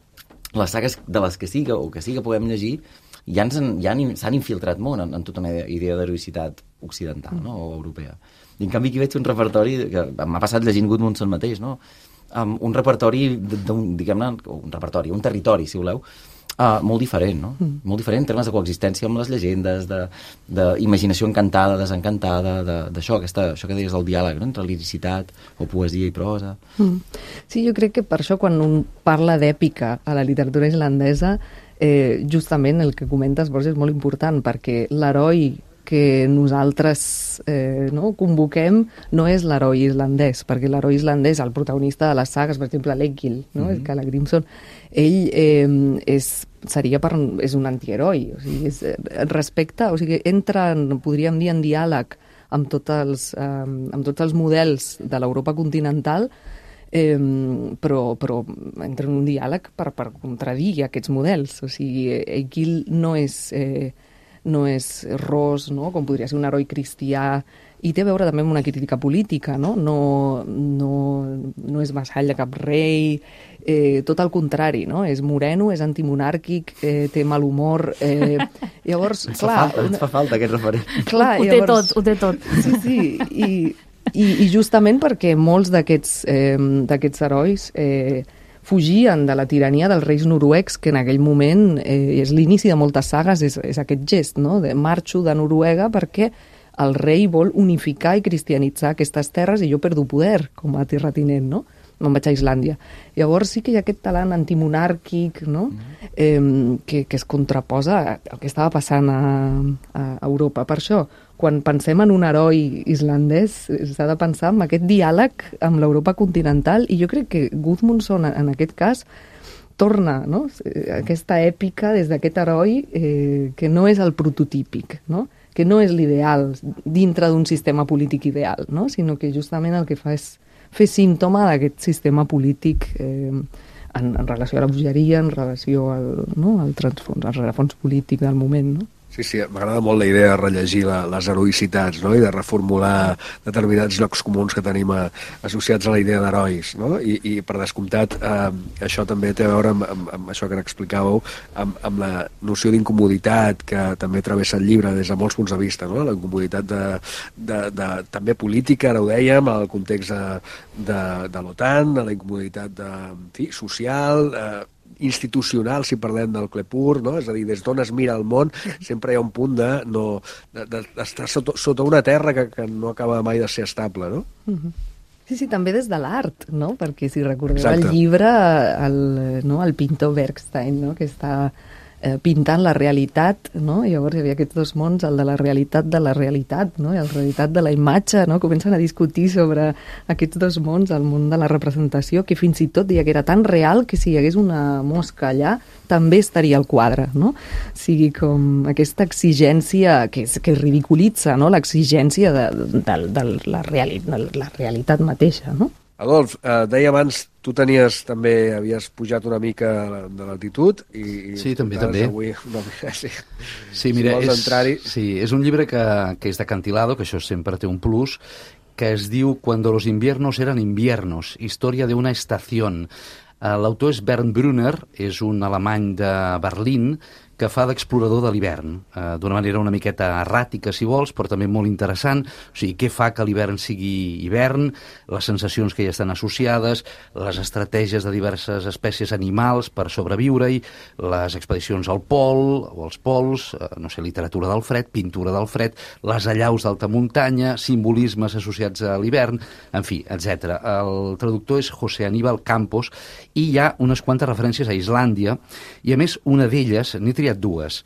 les sagues de les que siga o que siga puguem llegir ja ens han, ja han, s'han infiltrat molt en, en tota una idea d'heroïcitat occidental, no? O europea. I en canvi aquí veig un repertori que m'ha passat llegint Gudmundsson mateix, no? Um, un repertori d'un, diguem-ne, un repertori, un territori, si voleu, uh, molt diferent, no? Mm. Molt diferent en termes de coexistència amb les llegendes, d'imaginació encantada, desencantada, d'això, aquesta, això que deies del diàleg, no? Entre liricitat o poesia i prosa. Mm. Sí, jo crec que per això quan un parla d'èpica a la literatura islandesa, eh, justament el que comentes, Borges, és molt important, perquè l'heroi que nosaltres eh, no, convoquem no és l'heroi islandès, perquè l'heroi islandès, el protagonista de les sagues, per exemple, l'Egil, no? Mm-hmm. el Kalle Grimson, ell eh, és, seria per, és un antiheroi, o sigui, és, respecta, o sigui, entra, podríem dir, en diàleg amb, tot els, eh, amb tots els models de l'Europa continental, Eh, però, però entra en un diàleg per, per contradir aquests models. O sigui, Egil no és, eh, no és ros, no? Com podria ser un heroi cristià, i té a veure també amb una crítica política, no? No, no, no és vassall de cap rei, eh, tot el contrari, no? És moreno, és antimonàrquic, eh, té mal humor... Eh, llavors, ens clar... Fa falta, ens fa falta aquest referent. Clar, ho llavors, té tot, ho té tot. Sí, sí, i... I, i justament perquè molts d'aquests eh, d'aquests herois eh, fugien de la tirania dels reis noruecs, que en aquell moment eh, és l'inici de moltes sagues, és, és aquest gest, no? De marxo de Noruega perquè el rei vol unificar i cristianitzar aquestes terres i jo perdo poder com a terratinent, no? Me'n vaig a Islàndia. Llavors sí que hi ha aquest talant antimonàrquic, no? eh, que, que es contraposa al que estava passant a, a Europa. Per això, quan pensem en un heroi islandès, s'ha de pensar en aquest diàleg amb l'Europa continental, i jo crec que Gudmundsson, en aquest cas, torna, no? Aquesta èpica des d'aquest heroi eh, que no és el prototípic, no? Que no és l'ideal dintre d'un sistema polític ideal, no? Sinó que justament el que fa és fer símptoma d'aquest sistema polític eh, en, en relació a la bogeria, en relació al, no? al, transfons, al rerefons polític del moment, no? Sí, sí, m'agrada molt la idea de rellegir la, les heroïcitats, no? I de reformular determinats llocs comuns que tenim a, associats a la idea d'herois, no? I, i per descomptat, eh, això també té a veure amb, amb, amb això que expliquàveu, amb, amb la noció d'incomoditat que també travessa el llibre des de molts punts de vista, no? La incomoditat de, de, de, també política, ara ho dèiem, el context de, de, de l'OTAN, de la incomoditat de, en fi, social, eh, institucional, si parlem del Clepur, no? És a dir, des d'on es mira el món sempre hi ha un punt de no, d'estar de, de sota, sota una terra que, que no acaba mai de ser estable, no? Uh-huh. Sí, sí, també des de l'art, no? Perquè si recordeu Exacte. El llibre, el, no? el pintor Bergstein, no? Que està eh, pintant la realitat, no? I llavors hi havia aquests dos mons, el de la realitat de la realitat, no? I la realitat de la imatge, no? Comencen a discutir sobre aquests dos mons, el món de la representació, que fins i tot deia que era tan real que si hi hagués una mosca allà també estaria al quadre, no? O sigui, com aquesta exigència que, és, que ridiculitza, no? L'exigència de, de, de, la reali, de la realitat mateixa, no? Adolf, eh, deia abans, tu tenies també, havies pujat una mica de l'altitud i, i sí, també, també. Avui una mica, sí. Sí, mira, si és, sí, és un llibre que, que és de Cantilado, que això sempre té un plus, que es diu Cuando los inviernos eran inviernos, història d'una estació. L'autor és Bernd Brunner, és un alemany de Berlín, que fa d'explorador de l'hivern, eh, d'una manera una miqueta erràtica, si vols, però també molt interessant. O sigui, què fa que l'hivern sigui hivern, les sensacions que hi estan associades, les estratègies de diverses espècies animals per sobreviure-hi, les expedicions al pol o als pols, eh, no sé, literatura del fred, pintura del fred, les allaus d'alta muntanya, simbolismes associats a l'hivern, en fi, etcètera. El traductor és José Aníbal Campos i hi ha unes quantes referències a Islàndia i, a més, una d'elles, n'he triat dues.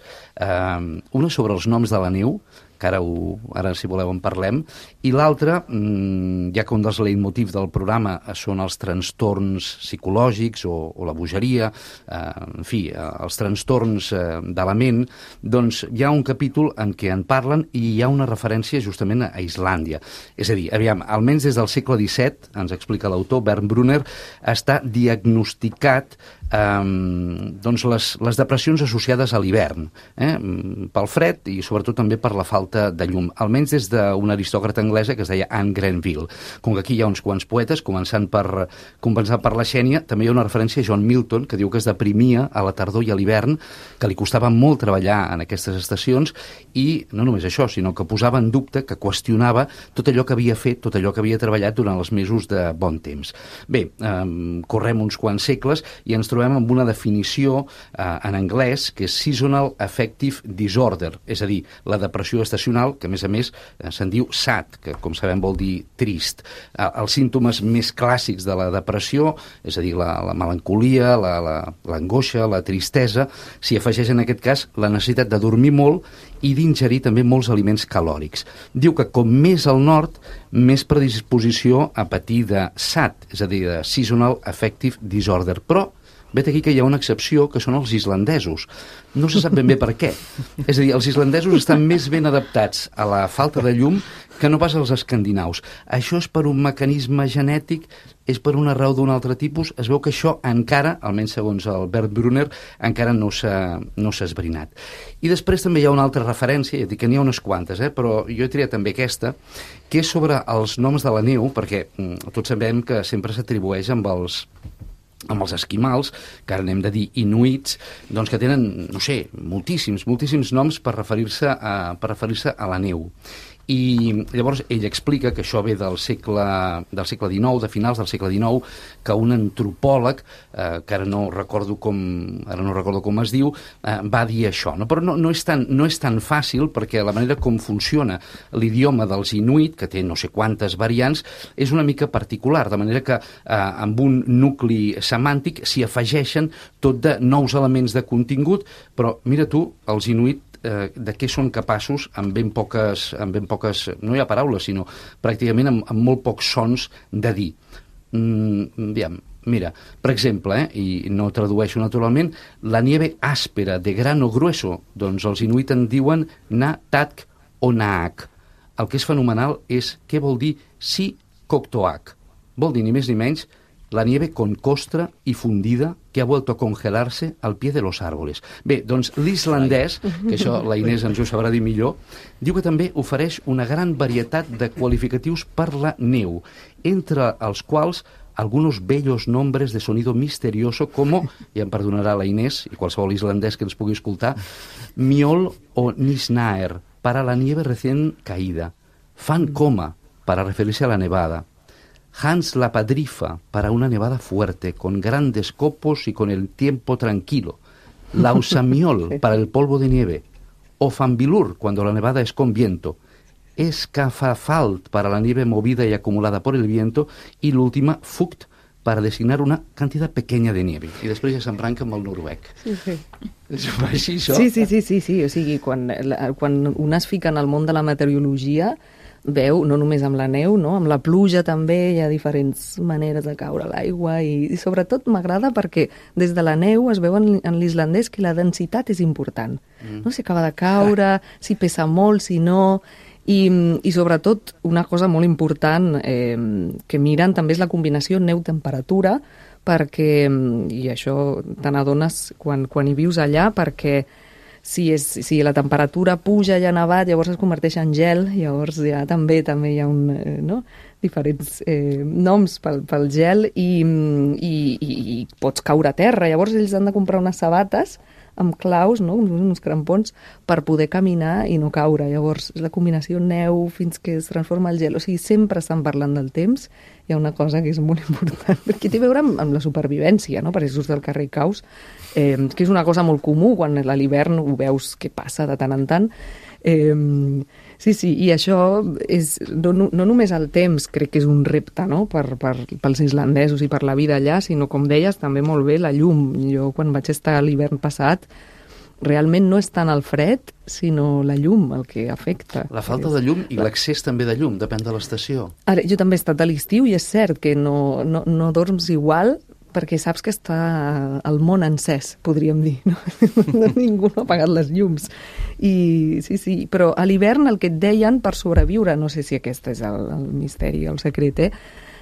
Uh, una sobre els noms de la neu, que ara, ho, ara si voleu en parlem, i l'altra, mmm, ja que un dels leitmotivs del programa són els trastorns psicològics o, o la bogeria, eh, en fi, eh, els trastorns eh, de la ment, doncs hi ha un capítol en què en parlen i hi ha una referència justament a Islàndia. És a dir, aviam, almenys des del segle disset, ens explica l'autor Bernd Brunner, està diagnosticat um, doncs les, les depressions associades a l'hivern, eh? pel fred i sobretot també per la falta de llum, almenys des d'una aristòcrata anglesa que es deia Anne Grenville. Com que aquí hi ha uns quants poetes, començant per, començant per la Xènia, també hi ha una referència a John Milton, que diu que es deprimia a la tardor i a l'hivern, que li costava molt treballar en aquestes estacions, i no només això, sinó que posava en dubte, que qüestionava tot allò que havia fet, tot allò que havia treballat durant els mesos de bon temps. Bé, eh, correm uns quants segles i ens trobem amb una definició eh, en anglès que és Seasonal Affective Disorder, és a dir, la depressió estacional, que a més a més eh, se'n diu sad, que com sabem vol dir trist. Eh, els símptomes més clàssics de la depressió, és a dir, la, la melancolia, l'angoixa, la, la, la tristesa, s'hi afegeix en aquest cas la necessitat de dormir molt i d'ingerir també molts aliments calòrics. Diu que com més al nord, més predisposició a patir de S A D, és a dir, de Seasonal Affective Disorder. Però vet aquí que hi ha una excepció, que són els islandesos. No se sap ben bé per què. És a dir, els islandesos estan més ben adaptats a la falta de llum que no pas els escandinaus. Això és per un mecanisme genètic, és per una raó d'un altre tipus. Es veu que això encara, almenys segons el Bert Brunner, encara no s'ha no s'ha esbrinat. I després també hi ha una altra referència, ja dic que n'hi ha unes quantes, eh? Però jo he triat també aquesta, que és sobre els noms de la neu, perquè mm, tots sabem que sempre s'atribueix amb els amb els esquimals, que ara n'hem de dir inuits, doncs que tenen, no sé, moltíssims, moltíssims noms per referir-se a, per referir-se a la neu. I llavors ell explica que això ve del segle, del segle dinou, de finals del segle dinou, que un antropòleg, eh, que ara no recordo com, ara no recordo com es diu, eh, va dir això. No? Però no, no, és tan, no és tan fàcil, perquè la manera com funciona l'idioma dels inuit, que té no sé quantes variants, és una mica particular, de manera que eh, amb un nucli semàntic s'hi afegeixen tot de nous elements de contingut, però mira tu, els inuit Eh, de què són capaços amb ben poques, amb ben poques, no hi ha paraules, sinó pràcticament amb, amb molt pocs sons de dir. Mm, aviam, mira, per exemple, eh, i no tradueixo naturalment, la nieve áspera de grano grueso, doncs els inuit en diuen na tatk o naak. El que és fenomenal és què vol dir si koktoak. Vol dir ni més ni menys la nieve con costra y fundida que ha vuelto a congelarse al pie de los árboles. Bé, doncs l'islandès, que això la Inés ens ho sabrà dir millor, diu que també ofereix una gran varietat de qualificatius per la neu, entre els quals algunos bellos nombres de sonido misterioso como, ja em perdonarà la Inés i qualsevol islandès que ens pugui escoltar, miol o nisnaer, para la nieve recién caída, fan coma, para referirse a la nevada, Hans la Padrifa, para una nevada fuerte, con grandes copos y con el tiempo tranquilo. Lausamiol, para el polvo de nieve. O Fambilur, cuando la nevada es con viento. Escafafalt, para la nieve movida y acumulada por el viento. Y l'última, Fugt, para designar una cantidad pequeña de nieve. I després ja s'embranca amb el noruec. Sí, sí. És així, això? Sí, sí, sí, sí, sí. O sigui, quan, la, quan un es fica en el món de la meteorologia, veu, no només amb la neu, no? Amb la pluja també hi ha diferents maneres de caure l'aigua i, i sobretot m'agrada perquè des de la neu es veu en, en l'islandès que la densitat és important. Mm. No? Si acaba de caure, si pesa molt, si no... I, i sobretot una cosa molt important eh, que miren també és la combinació neu-temperatura perquè, i això te n'adones quan, quan hi vius allà, perquè Si, és, si la temperatura puja i ha nevat, llavors es converteix en gel, llavors ja també també hi ha un, eh, no? diferents eh, noms pel, pel gel i, i, i, i pots caure a terra. Llavors ells han de comprar unes sabates amb claus, no? uns crampons, per poder caminar i no caure. Llavors la combinació neu fins que es transforma el gel. O sigui, sempre estan parlant del temps. Hi ha una cosa que és molt important, perquè té a veure amb, amb la supervivència, no? Per això surts del carrer i caus, eh, que és una cosa molt comú quan a l'hivern ho veus que passa de tant en tant. Eh, sí, sí, i això és, no, no només el temps crec que és un repte, no? per, per, pels islandesos i per la vida allà, sinó, com deies, també molt bé la llum. Jo quan vaig estar l'hivern passat realment no és tant el fred, sinó la llum el que afecta. La falta de llum i l'accés també de llum, depèn de l'estació. Ara, jo també he estat a l'estiu i és cert que no, no, no dorms igual perquè saps que està el món encès, podríem dir. No? no, ningú no ha apagat les llums. I, sí, sí, però a l'hivern el que et deien per sobreviure, no sé si aquest és el, el misteri, el secret, eh?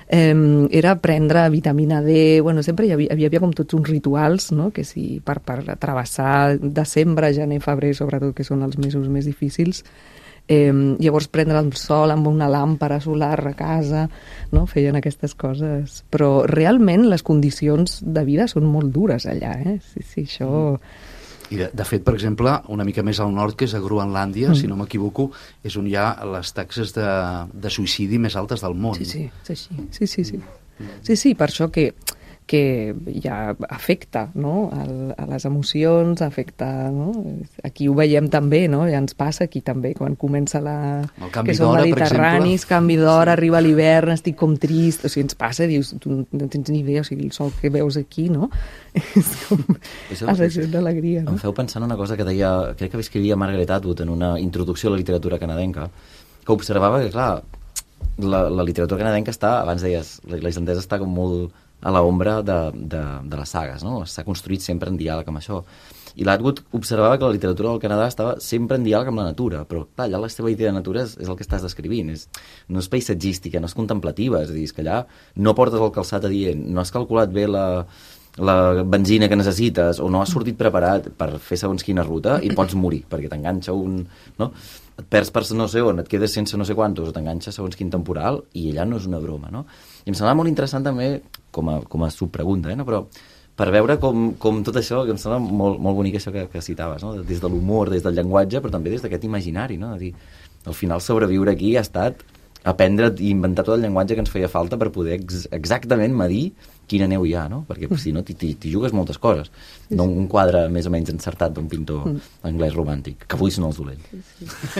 eh, era prendre vitamina D, bueno, sempre hi havia, hi havia com tots uns rituals, no? Que si per, per travessar desembre, gener, febrer, sobretot, que són els mesos més difícils, eh, llavors prendre el sol amb una làmpara solar a casa, no? Feien aquestes coses. Però realment les condicions de vida són molt dures allà, eh? Sí, sí, això... I de, de fet, per exemple, una mica més al nord, que és a Groenlàndia, mm. si no m'equivoco, és on hi ha les taxes de, de suïcidi més altes del món. Sí, sí, sí, sí, sí, sí. Sí, sí, per això que, que ja afecta, no? El, a les emocions, afecta, no? Aquí ho veiem també, no? Ja ens passa aquí també, quan comença la... El canvi que són d'hora, per mediterranis, exemple. canvi d'hora, sí. Arriba l'hivern, estic com trist, o sigui, ens passa, dius, tu no tens ni idea, o sigui, el sol que veus aquí, no? És com... has de ser d'alegria, no? Em feu pensar en una cosa que deia, crec que escrivia Margaret Atwood en una introducció a la literatura canadenca, que observava que, clar, la, la literatura canadenca està, abans deies, la, la islandesa està com molt a l'ombra de, de, de les sagues, no? S'ha construït sempre en diàleg amb això. I l'Atwood observava que la literatura del Canadà estava sempre en diàleg amb la natura, però clar, allà la seva idea de natura és, és el que estàs descrivint, és, no és paisatgística, no és contemplativa, és a dir, és que allà no portes el calçat adient, no has calculat bé la, la benzina que necessites o no has sortit preparat per fer segons quina ruta i pots morir, perquè t'enganxa un... No? Et perds per no sé on, et quedes sense no sé quantos o t'enganxa segons quin temporal i allà no és una broma, no? I em semblava molt interessant també, com a, com a subpregunta, eh, no? Però per veure com, com tot això, que em sembla molt, molt bonic això que, que citaves, no? Des de l'humor, des del llenguatge, però també des d'aquest imaginari, no? De dir, al final sobreviure aquí ha estat aprendre i inventar tot el llenguatge que ens feia falta per poder ex exactament medir quina neu hi ha, no? Perquè si no t'hi jugues moltes coses. No un quadre més o menys encertat d'un pintor anglès romàntic, que avui són els dolents. Sí, sí.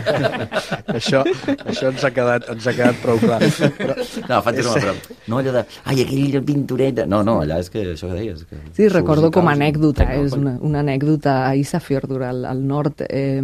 això, això ens ha quedat, ens ha quedat prou clar. Però... No, faig és... però no allò de, ai, aquell pintoreta... No, no, allà és que això que deies. Que sí, recordo com a anècdota, és una, una anècdota a Ísafjörður, al, al nord, eh,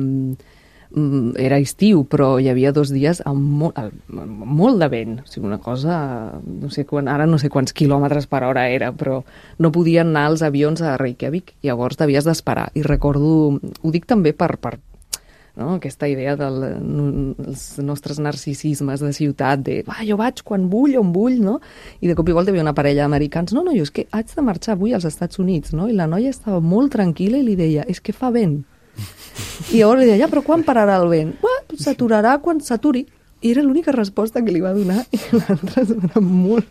era estiu, però hi havia dos dies amb molt, amb molt de vent, o sigui, una cosa, no sé quan, ara no sé quants quilòmetres per hora era, però no podien anar els avions a Reykjavik, llavors t'havies d'esperar. I recordo, ho dic també per, per no? Aquesta idea dels nostres narcisismes de ciutat, de va, jo vaig quan vull, on vull, no? I de cop i volta hi havia una parella d'americans, no, no, jo és que haig de marxar avui als Estats Units, no? I la noia estava molt tranquil·la i li deia, és que fa vent. I llavors li deia, ja, però quan pararà el vent? S'aturarà quan s'aturi. I era l'única resposta que li va donar i l'altre era molt...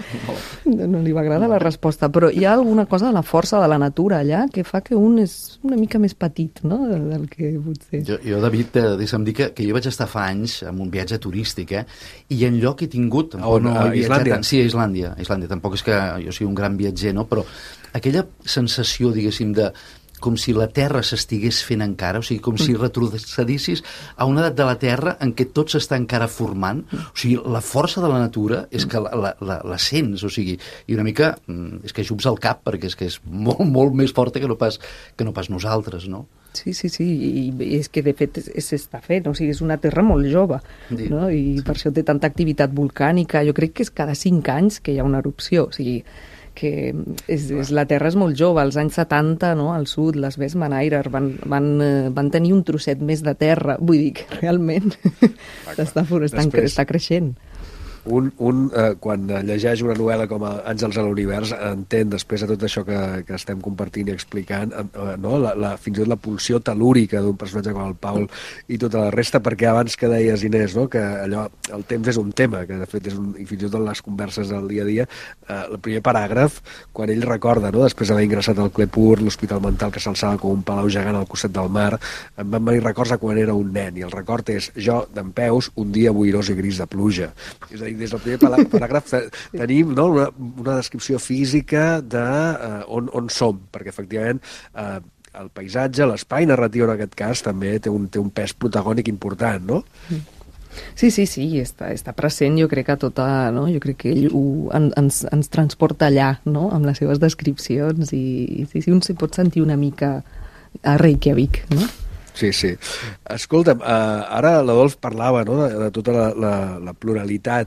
No li va agradar la resposta, però hi ha alguna cosa de la força de la natura allà que fa que un és una mica més petit, no?, del que potser... Jo, jo David, eh, deixa'm dir que, que jo vaig estar fa anys amb un viatge turístic, eh? I en lloc he tingut... Oh, no, a Islàndia? Tant, sí, a Islàndia, a Islàndia. Tampoc és que jo sigui un gran viatger, no? Però aquella sensació, diguéssim, de... com si la Terra s'estigués fent encara, o sigui, com si retrocedissis a una edat de la Terra en què tot s'està encara formant. O sigui, la força de la natura és que la, la, la, la sents, o sigui, i una mica és que xups el cap perquè és que és molt, molt més forta que no pas, que no pas nosaltres, no? Sí, sí, sí, i és que de fet s'està fent, o sigui, és una terra molt jove, sí, no? I sí. Per això té tanta activitat volcànica. Jo crec que és cada cinc anys que hi ha una erupció, o sigui, que és, és, la Terra és molt jove. Als anys setanta, no, al sud, les Vestmannaeyjar van, van, van tenir un trosset més de terra. Vull dir que realment està, està, està creixent. Un, un eh, quan llegeix una novel·la com Àngels a l'univers, entén, després de tot això que, que estem compartint i explicant, eh, no? la, la, fins i tot la pulsió telúrica d'un personatge com el Paul i tota la resta, perquè abans que deies, Inés, no? Que allò, el temps és un tema, que de fet és un, i fins i tot en les converses del dia a dia, eh, el primer paràgraf, quan ell recorda, no? Després d'haver ingressat al Clepur, l'hospital mental que s'alçava com un palau gegant al costat del mar, em van venir records a quan era un nen, i el record és jo, dempeus, un dia boirós i gris de pluja. És a dir, des del primer paràgraf tenim, no, una, una descripció física de uh, on, on som, perquè efectivament uh, el paisatge, l'espai narratiu en aquest cas també té un, té un pes protagònic important, no? Sí, sí, sí, està, està present, jo crec que tota, no? Jo crec que ell ho, en, ens, ens transporta allà, no?, amb les seves descripcions, i sí, sí, un s'hi pot sentir una mica a Reykjavik, no? Sí, sí. Escolta'm, uh, ara l'Adolf parlava, no?, de, de tota la, la, la pluralitat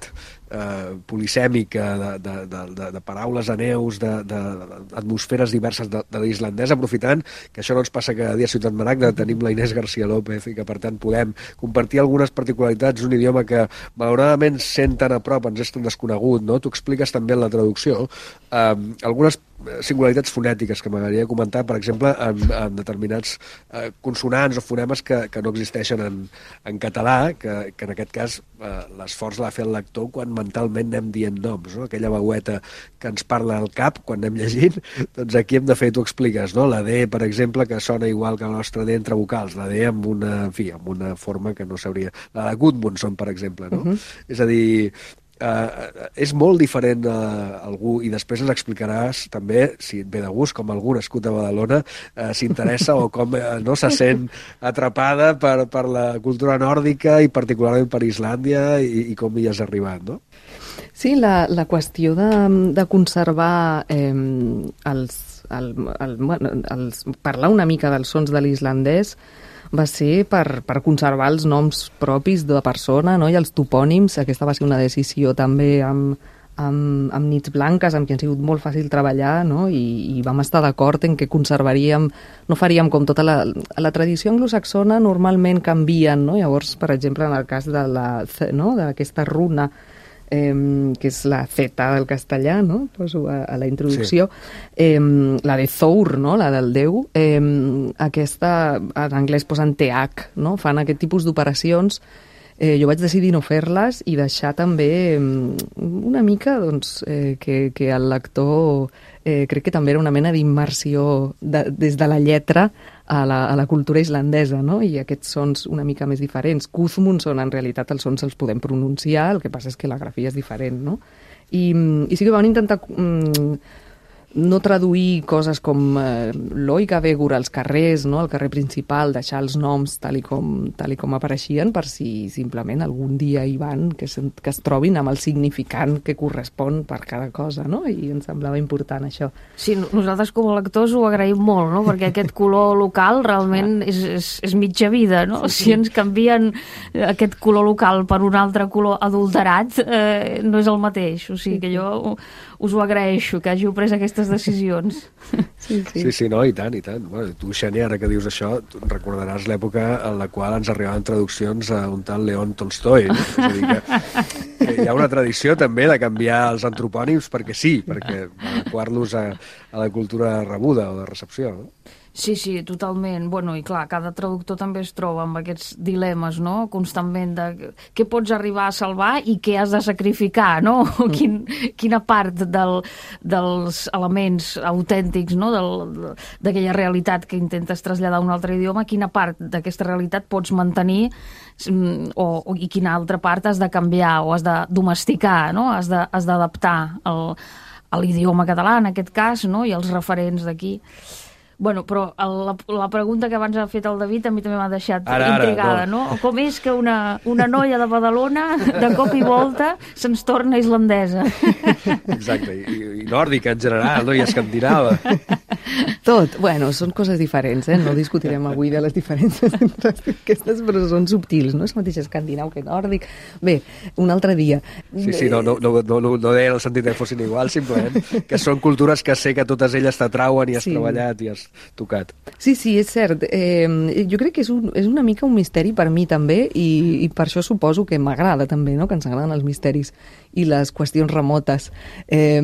eh, polisèmica de, de, de, de, de paraules aneus, d'atmosferes diverses de, de l'islandès, aprofitant que això no ens passa cada dia a Ciutat Maragda, tenim la Inés García López i que per tant podem compartir algunes particularitats d'un idioma que malauradament sent tan a prop ens és tan desconegut, no? Tu expliques també en la traducció eh, algunes singularitats fonètiques que m'agradaria comentar, per exemple, en, en determinats eh, consonants o fonemes que, que no existeixen en, en català, que, que en aquest cas eh, l'esforç l'ha fet el lector quan mentalment anem dient noms, no? Aquella veueta que ens parla al cap quan anem llegint, doncs aquí hem de fer, tu expliques, no? La D, per exemple, que sona igual que la nostra D entre vocals, la D amb una, en fi, amb una forma que no s'hauria... La de Gudmundsson, per exemple, no? Uh-huh. És a dir, Uh, és molt diferent uh, algú, i després ens explicaràs també, si et ve de gust, com algú nascut a Badalona uh, s'interessa o com uh, no se sent atrapada per, per la cultura nòrdica i particularment per Islàndia i, i com hi has arribat, no? Sí, la, la qüestió de, de conservar eh, els, el, el, bueno, els, parlar una mica dels sons de l'islandès va ser per, per conservar els noms propis de persona, no? I els topònims. Aquesta va ser una decisió també amb, amb, amb Nits Blanques, amb qui ha sigut molt fàcil treballar, no? I, i vam estar d'acord en què conservaríem, no faríem com tota la... La tradició anglosaxona normalment canvien, no? Llavors, per exemple, en el cas de la, no? d'aquesta runa, Eh, que és la Z del castellà, no? Poso a, a la introducció, sí. eh, la de Thor, no? La del déu, eh, aquesta en anglès posen T H, no? Fan aquest tipus d'operacions. Eh, jo vaig decidir no fer-les i deixar també eh, una mica doncs, eh, que, que el lector eh, crec que també era una mena d'immersió de, des de la lletra a la, a la cultura islandesa, no? I aquests sons una mica més diferents. Gudmundsson, en realitat, els sons els podem pronunciar, el que passa és que la grafia és diferent, no? I, i sí que vam intentar mm, no traduir coses com eh, l'Oigavegur als carrers, no? Al carrer principal, deixar els noms tal i com, tal i com apareixien, per si simplement algun dia hi van, que, se, que es trobin amb el significant que correspon per cada cosa, no? I ens semblava important això. Sí, nosaltres com a lectors ho agraïm molt, no? Perquè aquest color local realment és, és, és mitja vida, no? Sí, sí. Si ens canvien aquest color local per un altre color adulterat, eh, no és el mateix. O sigui que jo us ho agraeixo, que hàgiu pres aquestes decisions. Sí, sí, sí, sí, no, i tant, i tant. Bueno, tu, Xeni, ara que dius això, tu recordaràs l'època en la qual ens arribaven traduccions a un tal León Tolstoi, no? És a dir, que, que hi ha una tradició també de canviar els antropònims perquè sí, perquè adequar-los a, a la cultura rebuda o de recepció, no? Sí, sí, totalment. Bueno, i clar, cada traductor també es troba amb aquests dilemes, no?, constantment de què pots arribar a salvar i què has de sacrificar, no? Mm. Quin, quina part del, dels elements autèntics, no?, d'aquella realitat que intentes traslladar a un altre idioma, quina part d'aquesta realitat pots mantenir o, o, i quina altra part has de canviar o has de domesticar, no?, has de, has d'adaptar al, a l'idioma català, en aquest cas, no?, i els referents d'aquí. Bueno, però la, la pregunta que abans ha fet el David a mi també m'ha deixat ara, intrigada, ara, no? no? Com és que una, una noia de Badalona, de cop i volta, se'ns torna islandesa? Exacte, i, i nòrdica en general, no? I escandinava. Tot. Bueno, són coses diferents, eh? No discutirem avui de les diferències entre aquestes, però són subtils, no és el mateix escandinau que nòrdic. Bé, un altre dia. Sí, sí, no, no, no, no, no deia en el sentit que fossin iguals, simplement que són cultures que sé que totes elles t'atrauen i has sí. treballat i has tocat. Sí, sí, és cert. Eh, jo crec que és, un, és una mica un misteri per mi també i, i per això suposo que m'agrada també, no?, que ens agraden els misteris i les qüestions remotes. Eh,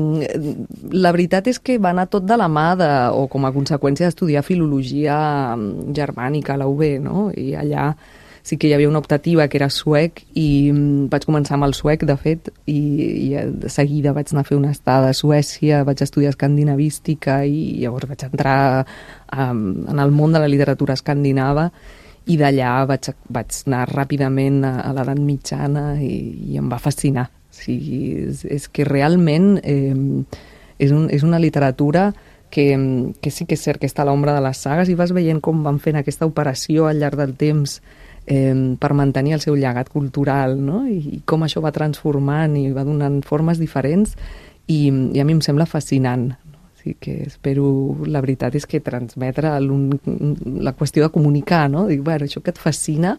la veritat és que va anar tot de la mà de, o com a conseqüència d'estudiar filologia germànica a la U B, no? I allà sí que hi havia una optativa que era suec i vaig començar amb el suec, de fet, i, i de seguida vaig anar a fer una estada a Suècia, vaig estudiar escandinavística i llavors vaig entrar um, en el món de la literatura escandinava i d'allà vaig, vaig anar ràpidament a, a l'edat mitjana i, i em va fascinar. O sigui, és, és que realment eh, és, un, és una literatura que, que sí que és cert que està a l'ombra de les sagues i vas veient com van fent aquesta operació al llarg del temps eh, per mantenir el seu llegat cultural, no? I, i com això va transformant i va donant formes diferents i, i a mi em sembla fascinant. No? O sigui que espero, la veritat és que transmetre la qüestió de comunicar, no? Dic, bueno, això que et fascina,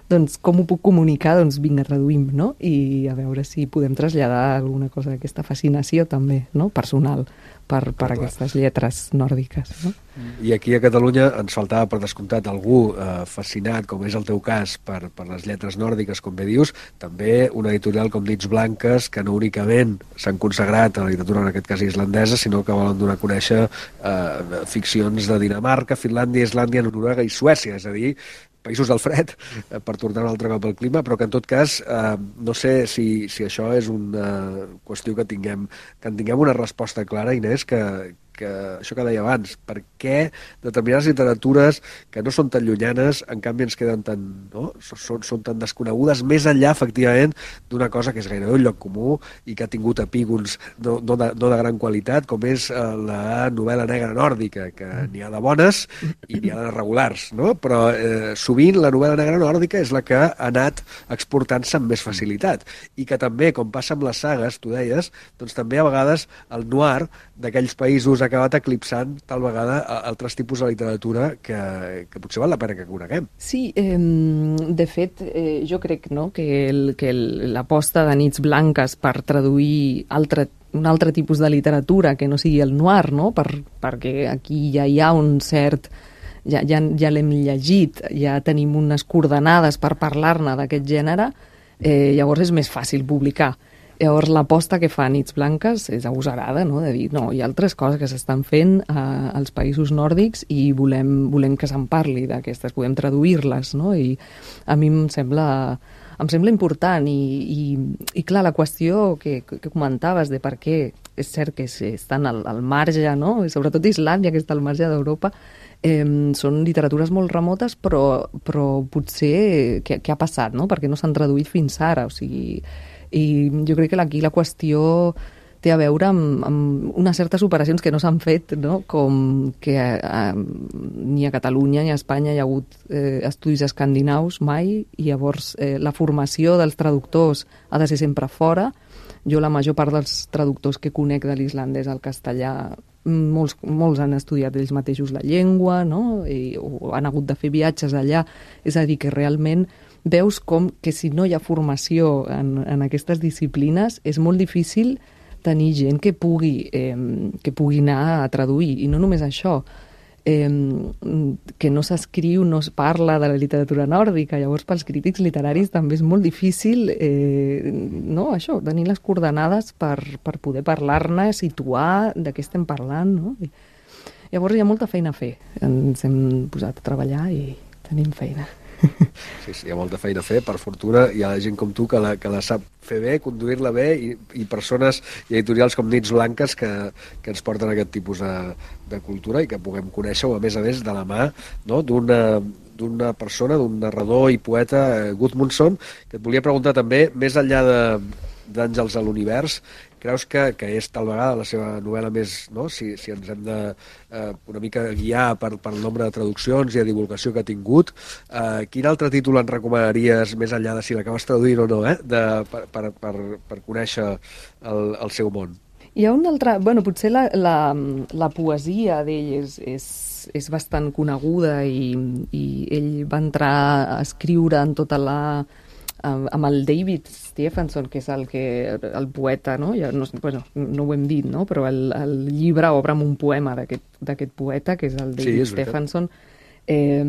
doncs com ho puc comunicar? Doncs vinga, traduïm, no? I a veure si podem traslladar alguna cosa d'aquesta fascinació també, no? Personal, per, per aquestes lletres nòrdiques, no? I aquí a Catalunya ens faltava, per descomptat, algú eh, fascinat, com és el teu cas, per, per les lletres nòrdiques, com bé dius, també una editorial com Nits Blanques, que no únicament s'han consagrat a la literatura, en aquest cas islandesa, sinó que volen donar a conèixer eh, ficcions de Dinamarca, Finlàndia, Islàndia, Noruega i Suècia, és a dir, països del fred, eh, per tornar un altre cop al clima, però que en tot cas eh, no sé si, si això és una qüestió que tinguem, que en tinguem una resposta clara, Inés, que, que això que deia abans, per què determinades literatures que no són tan llunyanes, en canvi ens queden tan, no? són, són tan desconegudes, més enllà, efectivament, d'una cosa que és gairebé un lloc comú i que ha tingut epígons no, no, de, no de gran qualitat, com és eh, la novel·la negra nòrdica, que n'hi ha de bones i n'hi ha de regulars, no? Però eh, sovint la novel·la negra nòrdica és la que ha anat exportant-se amb més facilitat i que també, com passa amb les sagues, tu deies, doncs també a vegades el noir d'aquells països ha acabat eclipsant tal vegada altres tipus de literatura que, que potser val la pena que coneguem. Sí, eh, de fet, eh, jo crec, no, que, el, que el, l'aposta de Nits Blanques per traduir altre, un altre tipus de literatura que no sigui el noir, no? per, perquè aquí ja hi ha un cert... ja, ja, ja l'hem llegit, ja tenim unes coordenades per parlar-ne d'aquest gènere, eh, llavors és més fàcil publicar. Llavors, l'aposta que fa Nits Blanques és agosarada, no? De dir, no, hi ha altres coses que s'estan fent eh, als països nòrdics i volem, volem que se'n parli d'aquestes, podem traduir-les, no? I a mi em sembla, em sembla important i, i, i clar, la qüestió que, que comentaves de per què és cert que estan al, al marge, no? I sobretot Islàndia, que està al marge d'Europa, eh, són literatures molt remotes, però, però potser què, què ha passat, no? Perquè no s'han traduït fins ara, o sigui... I jo crec que aquí la qüestió té a veure amb, amb unes certes operacions que no s'han fet, no? Com que eh, ni a Catalunya ni a Espanya hi ha hagut eh, estudis escandinaus mai, i llavors eh, la formació dels traductors ha de ser sempre fora. Jo la major part dels traductors que conec de l'islandès al castellà, molts, molts han estudiat ells mateixos la llengua, no? I, o han hagut de fer viatges allà, és a dir, que realment veus com que si no hi ha formació en, en aquestes disciplines és molt difícil tenir gent que pugui, eh, que pugui anar a traduir. I no només això, eh, que no s'escriu, no es parla de la literatura nòrdica, llavors pels crítics literaris també és molt difícil eh, no, això, tenir les coordenades per, per poder parlar-ne, situar de què estem parlant, no? I llavors hi ha molta feina a fer. Ens hem posat a treballar i tenim feina. Sí, sí, hi ha molta feina a fer, per fortuna hi ha gent com tu que la, que la sap fer bé, conduir-la bé, i, i persones i editorials com Nits Blanques que, que ens porten aquest tipus de, de cultura i que puguem conèixer-ho, a més a més, de la mà, no? d'una d'una persona, d'un narrador i poeta, eh, Gudmundsson, que et volia preguntar també, més enllà de d'Àngels a l'univers, creus que, que és tal vegada la seva novel·la més, no? si, si ens hem de eh, una mica guiar per, per el nombre de traduccions i de divulgació que ha tingut, eh, quin altre títol en recomanaries, més enllà de si l'acabes traduint o no, eh? de, per, per, per, per conèixer el, el seu món? Hi ha un altre... Bueno, potser la, la, la poesia d'ell és, és, és bastant coneguda i, i ell va entrar a escriure en tota la... amb el David Stephenson, que és el, que, el poeta, no? Ja no, bueno, no ho hem dit, no? Però el, el llibre obre amb un poema d'aquest poeta, que és el David sí, Stephenson. Eh,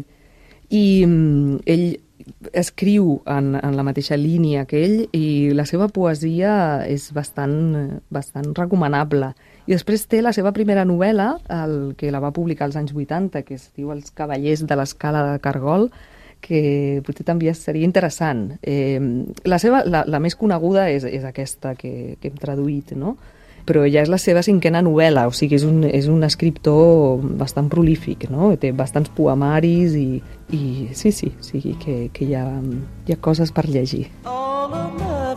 I ell escriu en, en la mateixa línia que ell i la seva poesia és bastant, bastant recomanable. I després té la seva primera novel·la, el, que la va publicar als anys vuitanta, que es diu Els cavallers de l'escala de Cargol, que potser també seria interessant. Eh, la, seva, la, la més coneguda és, és aquesta que, que hem traduït, no? Però ja és la seva cinquena novel·la, o sigui, és un, és un escriptor bastant prolífic, no? Té bastants poemaris i, i sí, sí, o sigui que, que hi, ha, hi ha coses per llegir. All of my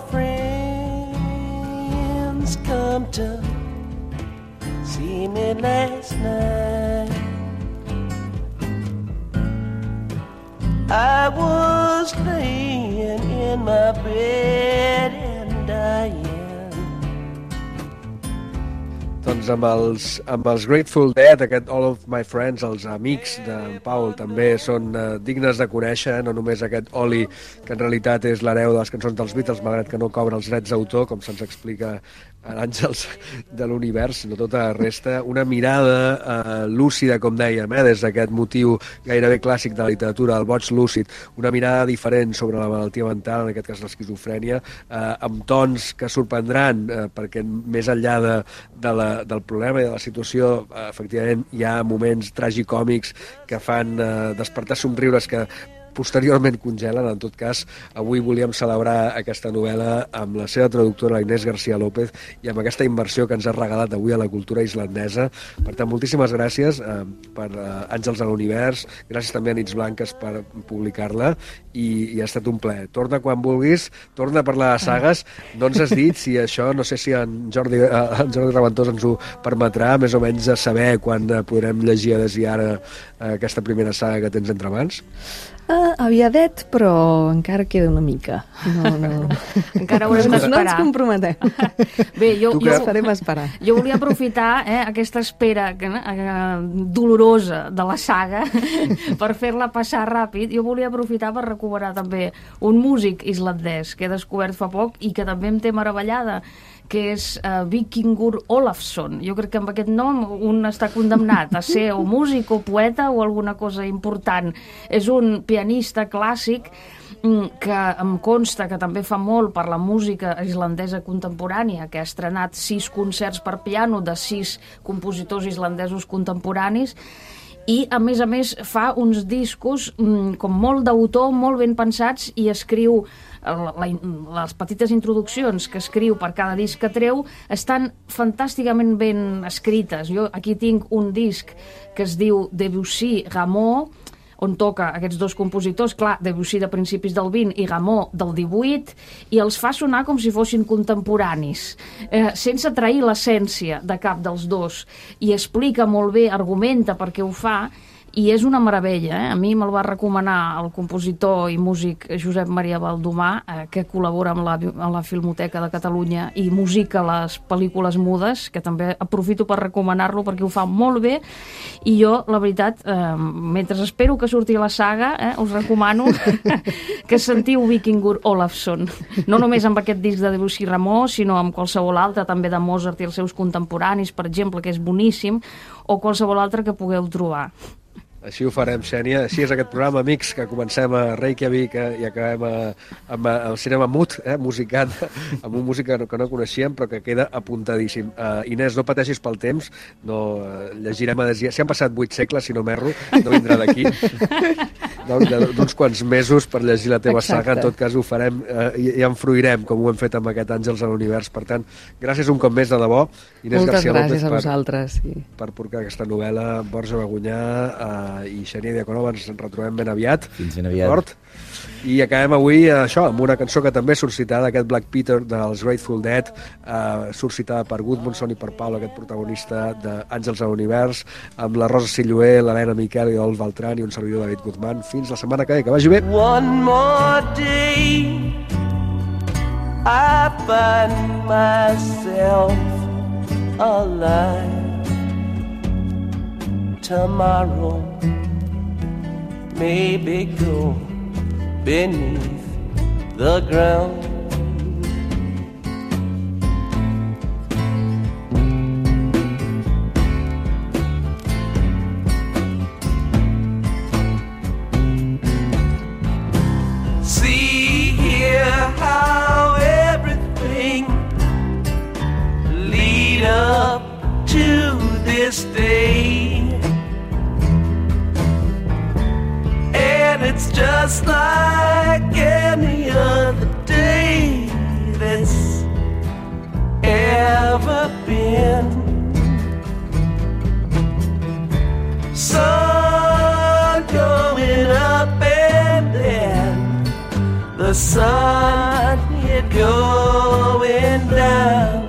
friends come to see me last night. I was laying in my bed and dying. Doncs doncs amb els, amb els Grateful Dead, aquest All of My Friends, els amics d'en Paul, també són uh, dignes de conèixer, no només aquest Oli, que en realitat és l'hereu de les cançons dels Beatles, malgrat que no cobra els drets d'autor, com se'ns explica a l'Àngels de l'Univers, sinó tota la resta. Una mirada uh, lúcida, com dèiem, eh, des d'aquest motiu gairebé clàssic de la literatura, el boig lúcid, una mirada diferent sobre la malaltia mental, en aquest cas l'esquizofrènia, uh, amb tons que sorprendran, uh, perquè més enllà de, de la, del problema i de la situació, uh, efectivament hi ha moments tragicòmics que fan uh, despertar somriures que posteriorment congelen. En tot cas, avui volíem celebrar aquesta novel·la amb la seva traductora, la Inés García López, i amb aquesta inversió que ens ha regalat avui a la cultura islandesa. Per tant, moltíssimes gràcies eh, per eh, Àngels a l'Univers, gràcies també a Nits Blanques per publicar-la, i, i ha estat un plaer. Torna quan vulguis, torna a parlar de sagues. No ens has dit si això, no sé si en Jordi, eh, en Jordi Raventós ens ho permetrà, més o menys a saber quan eh, podrem llegir a des i ara eh, aquesta primera saga que tens entre mans. Uh, aviadet, però encara queda una mica. No, no. Encara haurem no, d'esperar. No ens comprometem. Bé, jo, tu jo, farem esperar. Jo volia aprofitar eh, aquesta espera que, eh, dolorosa de la saga per fer-la passar ràpid. Jo volia aprofitar per recuperar també un músic islandès que he descobert fa poc i que també em té meravellada, que és uh, Víkingur Ólafsson. Jo crec que amb aquest nom un està condemnat a ser o músic o poeta o alguna cosa important. És un pianista clàssic que em consta que també fa molt per la música islandesa contemporània, que ha estrenat sis concerts per piano de sis compositors islandesos contemporanis, i a més a més fa uns discos mm, com molt d'autor, molt ben pensats, i escriu la, la, les petites introduccions que escriu per cada disc que treu estan fantàsticament ben escrites. Jo aquí tinc un disc que es diu Debussy Rameau, on toca aquests dos compositors, clar, Debussy de principis del vint i Rameau del divuit, i els fa sonar com si fossin contemporanis, eh, sense trair l'essència de cap dels dos, i explica molt bé, argumenta per què ho fa, i és una meravella. Eh? A mi me'l va recomanar el compositor i músic Josep Maria Baldomà, eh, que col·labora amb la, amb la Filmoteca de Catalunya i musica les pel·lícules mudes, que també aprofito per recomanar-lo perquè ho fa molt bé, i jo, la veritat, eh, mentre espero que surti la saga, eh, us recomano que sentiu Víkingur Ólafsson, no només amb aquest disc de Debussy Rameau, sinó amb qualsevol altre, també de Mozart i els seus contemporanis, per exemple, que és boníssim, o qualsevol altre que pugueu trobar. Així ho farem, Xènia. Així és aquest programa, amics, que comencem a Reykjavik eh, i acabem a, amb el cinema mut, eh, musicat, amb un músic que no, que no coneixíem, però que queda apuntadíssim. Uh, Inés, no pateixis pel temps, no uh, llegirem a desia. Si han passat vuit segles, si no m'erro, no vindrà d'aquí. D'uns quants mesos per llegir la teva Exacte. Saga, en tot cas ho farem uh, i, i en fruirem, com ho hem fet amb aquest Àngels a l'Univers. Per tant, gràcies un cop més de debò, Inés Moltes García gràcies López, a vosaltres. per, sí. per portar aquesta novel·la, Borja Bagunyà, uh, i Xènia Diaconova. Ens retrobem ben aviat. Fins ben aviat. D'acord? I acabem avui això, amb una cançó que també surt citada, aquest Black Peter dels Grateful Dead, eh, surt citada per Gudmundsson i per Paul, aquest protagonista d'Àngels a l'Univers, amb la Rosa Sillué, l'Helena Miquel i l'Olf Beltran i un servidor David Guzmán. Fins la setmana que ve, que vagi bé. One more day I find myself alive. Tomorrow maybe go beneath the ground. See here how everything lead up to this day. It's just like any other day that's ever been. Sun going up and then the sun yet going down.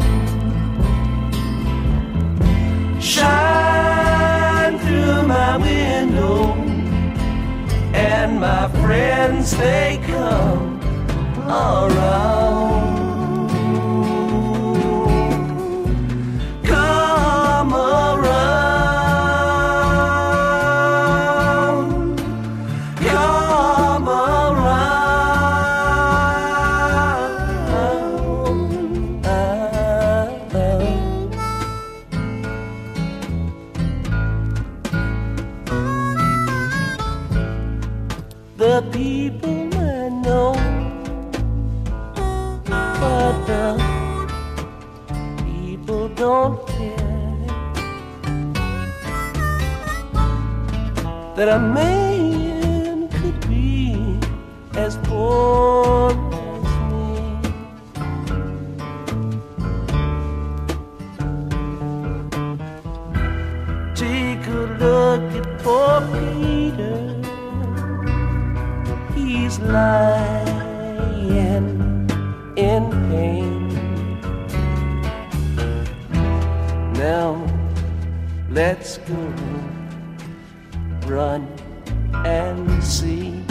Shine through my window and my friends, they come around. Come people I know, but the people don't care that a man could be as poor as me. Take a look at poor Peter, he's lying in pain. Now let's go run and see.